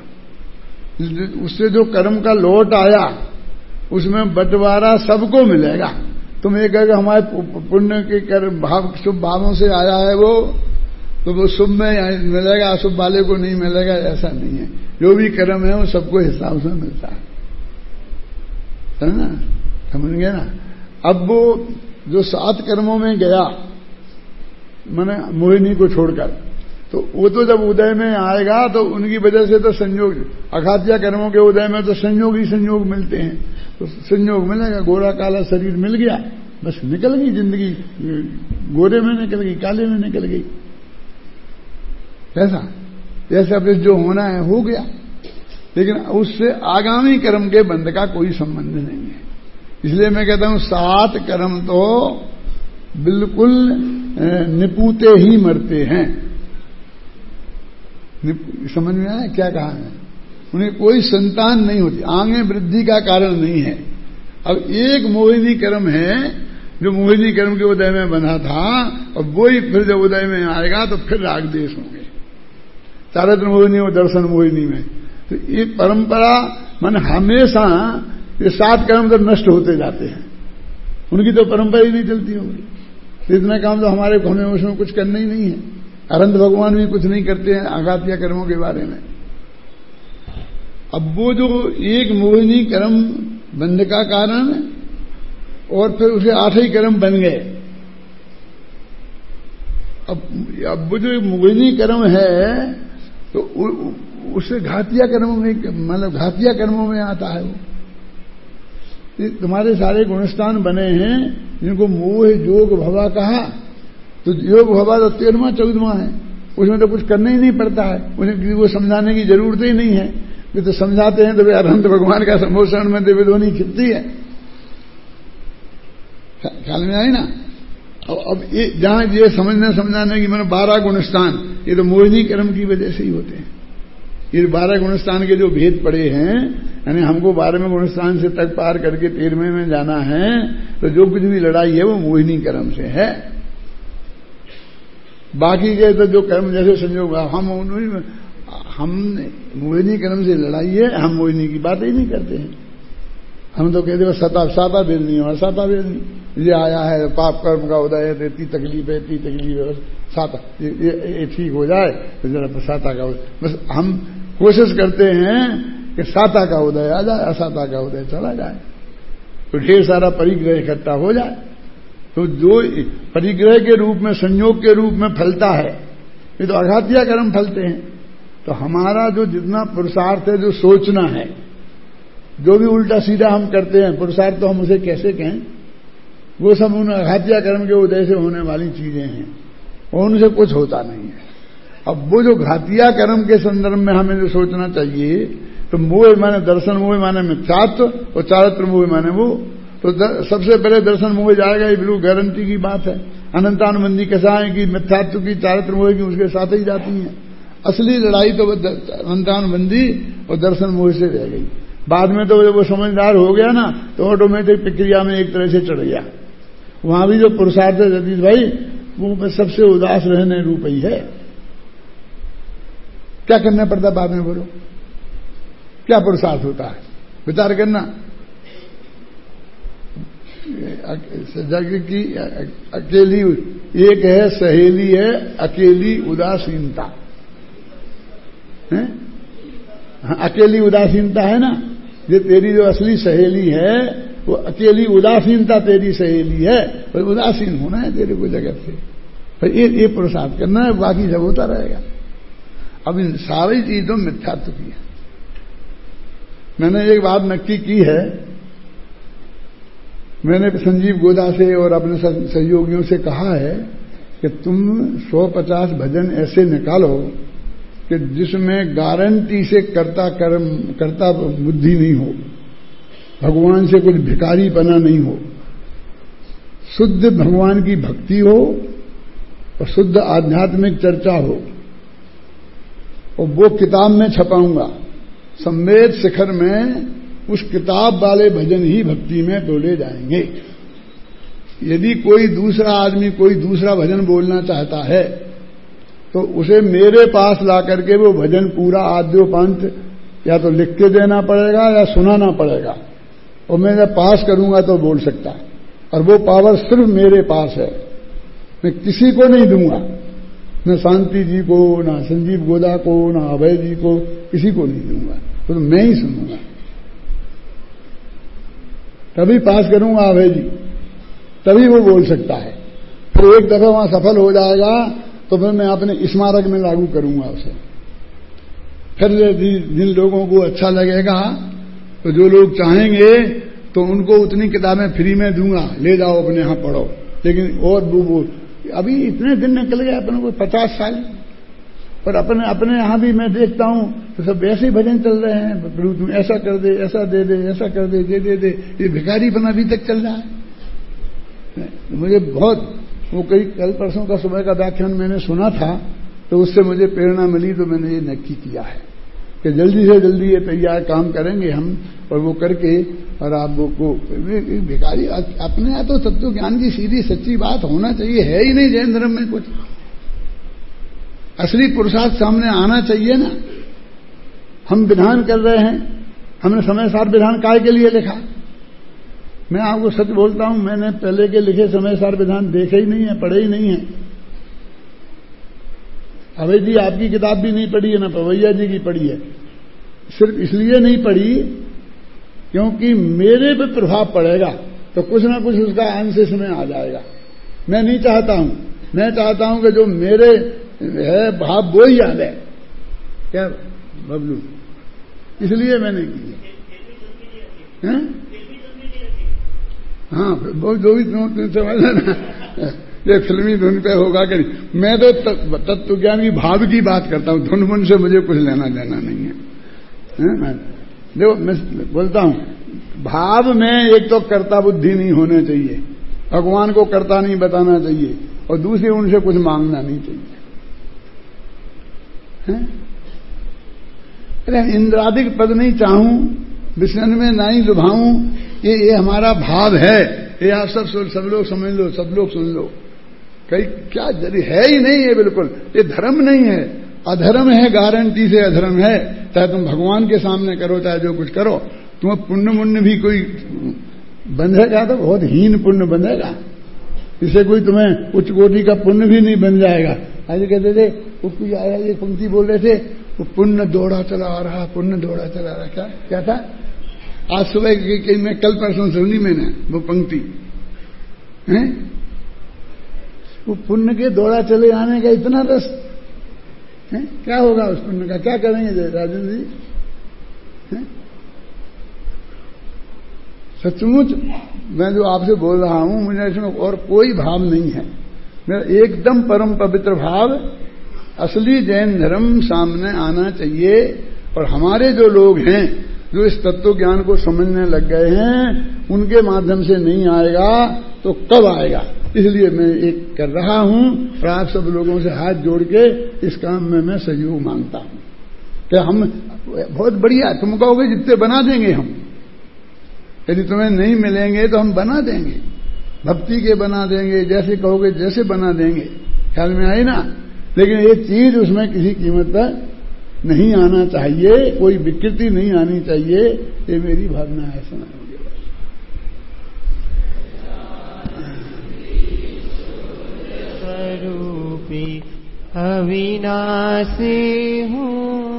उससे जो कर्म का लौट आया उसमें बंटवारा सबको मिलेगा। तुम ये कह हमारे पुण्य के कर भाव शुभ भावों से आया है वो, तो वो शुभ में मिलेगा, अशुभ वाले को नहीं मिलेगा, ऐसा नहीं है। जो भी कर्म है वो सबको हिसाब से मिलता है, है ना, समझ गए ना। अब वो जो सात कर्मों में गया मैंने मोहिनी को छोड़कर, तो वो तो जब उदय में आएगा तो उनकी वजह से तो संयोग, अघातिया कर्मों के उदय में तो संयोग ही संयोग मिलते हैं, तो संयोग मिलेगा, गोरा काला शरीर मिल गया, बस निकल गई जिंदगी, गोरे में निकल गई, काले में निकल गई, ऐसा जैसे अब जो होना है हो गया। लेकिन उससे आगामी कर्म के बंध का कोई संबंध नहीं है। इसलिए मैं कहता हूं सात कर्म तो बिल्कुल निपूते ही मरते हैं। समझ में आया क्या कहा है? उन्हें कोई संतान नहीं होती, आगे वृद्धि का कारण नहीं है। अब एक मोहिनी कर्म है जो मोहिनी कर्म के उदय में बना था, और वही फिर जब उदय में आएगा तो फिर राग देश होंगे, चारित्र मोहिनी और दर्शन मोहिनी में। तो ये परंपरा मन हमेशा ये सात कर्म तो नष्ट होते जाते हैं, उनकी तो परंपरा ही नहीं चलती होगी। इतना काम तो हमारे हमें उसमें कुछ करना ही नहीं है। अरंत भगवान भी कुछ नहीं करते हैं आघातिया कर्मों के बारे में। अब वो जो एक मोहिनी कर्म बंध का कारण, और फिर उसे आठ ही कर्म बन गए। अब अब वो जो मोहिनी कर्म है तो उससे घातिया कर्मों में, मतलब घातिया कर्मों में आता है वो। तुम्हारे सारे गुणस्थान बने हैं जिनको मोह जोग भवा कहा, तो योग भवा तो तेरहवां चौदहवां है, उसमें तो कुछ करना ही नहीं पड़ता है, उन्हें वो समझाने की जरूरत ही नहीं है। वे तो समझाते हैं तो वे अरहंत भगवान का संबोधन में देवध्वनि खिलती है, ख्याल में आई ना। अब ये जहां ये समझने समझाने की मैंने बारह गुणस्थान, ये तो मोहिनी कर्म की वजह से ही होते हैं। ये बारह गुणस्थान के जो भेद पड़े हैं, यानी हमको बारहवें गुणस्थान से तक पार करके तेरहवें में जाना है, तो जो कुछ भी लड़ाई है वो मोहिनी कर्म से है। बाकी के तो जो कर्म जैसे संयोग, हम हम मोहिनी कर्म से लड़ाई है, हम मोहिनी की बात ही नहीं करते हैं। हम तो कहते हैं सता साता बेलनी और साता बेलनी, ये आया है पाप कर्म का उदय है, इतनी तकलीफ है, इतनी तकलीफ है, साता ये ठीक हो जाए तो जरा साता का उदय। बस हम कोशिश करते हैं कि साता का उदय आ जाए, असाता का उदय चला जाए, तो ढेर सारा परिग्रह इकट्ठा हो जाए। तो जो परिग्रह के रूप में, संयोग के रूप में फलता है, ये तो आघातिया कर्म फलते हैं। तो हमारा जो जितना पुरुषार्थ है, जो सोचना है, जो भी उल्टा सीधा हम करते हैं पुरुषार्थ, तो हम उसे कैसे कहें, वो सब उन आघातिया कर्म के उदय से होने वाली चीजें हैं, और उनसे कुछ होता नहीं है। अब वो जो घातिया कर्म के संदर्भ में हमें जो सोचना चाहिए, तो मोह माने दर्शन मोह माने मिथ्यात्व, और चारित्र मोह माने वो, तो सबसे पहले दर्शन मोह जाएगा, ये बिल्कुल गारंटी की बात है। अनंतानुबंधी कसाएं की मिथ्यात्व की, चारित्र मोह की उसके साथ ही जाती हैं। असली लड़ाई तो अनंतानुबंधी और दर्शन मोह से रह गई। बाद में तो जब वो समझदार हो गया ना, तो ऑटोमेटिक प्रक्रिया में एक तरह से चढ़ गया। वहां भी जो पुरुषार्थ है जदीद भाई, वो सबसे उदास रहने रूप ही है। क्या करना पड़ता बाद में, बोलो क्या पुरुषार्थ होता है, विचार करना। जग की अकेली एक है सहेली है, अकेली उदासीनता है? हाँ, अकेली उदासीनता है ना, ये तेरी जो असली सहेली है वो अकेली उदासीनता तेरी सहेली है, पर उदासीन होना है तेरे को जगत से, पर ये ये पुरुषार्थ करना है, बाकी सब होता रहेगा। अब इन सारी चीजों मिथ्यात्व की है। मैंने एक बात नक्की की है, मैंने संजीव गोदा से और अपने सहयोगियों से कहा है कि तुम सौ पचास भजन ऐसे निकालो कि जिसमें गारंटी से कर्ता कर्म कर्ता बुद्धि नहीं हो, भगवान से कुछ भिखारीपना नहीं हो, शुद्ध भगवान की भक्ति हो और शुद्ध आध्यात्मिक चर्चा हो। और वो किताब में छपाऊंगा, संवेद शिखर में उस किताब वाले भजन ही भक्ति में बोले जाएंगे। यदि कोई दूसरा आदमी कोई दूसरा भजन बोलना चाहता है तो उसे मेरे पास ला करके वो भजन पूरा आद्योपांत या तो लिख के देना पड़ेगा या सुनाना पड़ेगा, और मैं जब पास करूंगा तो बोल सकता है। और वो पावर सिर्फ मेरे पास है, मैं किसी को नहीं दूंगा, न शांति जी को, ना संजीव गोदा को, ना अभय जी को, किसी को नहीं दूंगा, तो मैं ही सुनूंगा। तभी पास करूंगा अभय जी, तभी वो बोल सकता है। फिर एक दफा वहां सफल हो जाएगा तो फिर मैं अपने स्मारक में लागू करूंगा उसे। फिर जिन लोगों को अच्छा लगेगा, तो जो लोग चाहेंगे तो उनको उतनी किताबें फ्री में दूंगा, ले जाओ अपने यहां पढ़ो। लेकिन और वो, वो अभी इतने दिन निकल गए अपने को पचास साल, और अपने अपने यहां भी मैं देखता हूं तो सब ऐसे ही भजन चल रहे हैं, प्रभु तुम ऐसा कर दे, ऐसा दे दे, ऐसा कर दे, दे दे दे, ये भिखारीपन अभी तक चल रहा है। मुझे बहुत वो कई कल परसों का सुबह का व्याख्यान मैंने सुना था, तो उससे मुझे प्रेरणा मिली, तो मैंने ये नक्की किया है कि जल्दी से जल्दी ये तैयार काम करेंगे हम, और वो करके और आप वो को भिखारी अपने यहाँ तो तत्व ज्ञान की सीधी सच्ची बात होना चाहिए, है ही नहीं जैन धर्म में कुछ। असली पुरुषार्थ सामने आना चाहिए ना। हम विधान कर रहे हैं, हमने समय सार विधान काय के लिए लिखा? मैं आपको सच बोलता हूं, मैंने पहले के लिखे समय सार विधान देखे ही नहीं है, पढ़े ही नहीं है। अभय जी आपकी किताब भी नहीं पढ़ी है, ना पवैया जी की पढ़ी है। सिर्फ इसलिए नहीं पढ़ी क्योंकि मेरे पे प्रभाव पड़ेगा तो कुछ ना कुछ उसका अंश इसमें आ जाएगा। मैं नहीं चाहता हूं, मैं चाहता हूं कि जो मेरे है भाव वो ही याद है। क्या बबलू? इसलिए मैंने किया। हाँ, वो जो भी समझ ना, ये फिल्मी धुन पे होगा कि नहीं। मैं तो तत्व ज्ञान की भाव की बात करता हूं, धुन मुन से मुझे कुछ लेना देना नहीं है। देखो मैं बोलता हूं, भाव में एक तो कर्ता बुद्धि नहीं होने चाहिए, भगवान को कर्ता नहीं बताना चाहिए, और दूसरी उनसे कुछ मांगना नहीं चाहिए। अरे इंद्रादिक पद नहीं चाहूं, विष्णु में नहीं लुभाऊं, ये ये हमारा भाव है। ये आप सब सब लोग समझ लो, सब लोग सुन लो। कई क्या जरी है ही नहीं है, बिल्कुल ये धर्म नहीं है, अधर्म है, गारंटी से अधर्म है। चाहे तुम भगवान के सामने करो, चाहे जो कुछ करो, तुम्हें पुण्य मुण्य भी कोई बंधेगा तो बहुत हीन पुण्य बंधेगा, इससे कोई तुम्हें उच्च कोटि का पुण्य भी नहीं बन जाएगा। आज कहते थे, उसको आया एक पंक्ति बोल रहे थे, वो पुण्य दौड़ा चला आ रहा, पुण्य दौड़ा चला आ रहा। क्या क्या था? आज सुबह के मैं कल परसों सुनी मैंने वो पंक्ति है, वो पुण्य के दौड़ा चले आने का इतना रस है। क्या होगा उस पुण्य का? क्या करेंगे राजन जी? है? सचमुच मैं जो आपसे बोल रहा हूं, मुझे इसमें और कोई भाव नहीं है। मेरा एकदम परम पवित्र भाव, असली जैन धर्म सामने आना चाहिए। और हमारे जो लोग हैं जो इस तत्व ज्ञान को समझने लग गए हैं, उनके माध्यम से नहीं आएगा तो कब आएगा? इसलिए मैं एक कर रहा हूं, और आप सब लोगों से हाथ जोड़ के इस काम में मैं सहयोग मांगता हूं कि हम बहुत बढ़िया, तुम कहोगे जितने बना देंगे हम, यदि तुम्हें नहीं मिलेंगे तो हम बना देंगे, भक्ति के बना देंगे, जैसे कहोगे जैसे बना देंगे। ख्याल में आई ना? लेकिन ये चीज उसमें किसी कीमत पर नहीं आना चाहिए, कोई विकृति नहीं आनी चाहिए। ये मेरी भावना है। सुना मुझे स्वरूपी अविनाशी हूँ,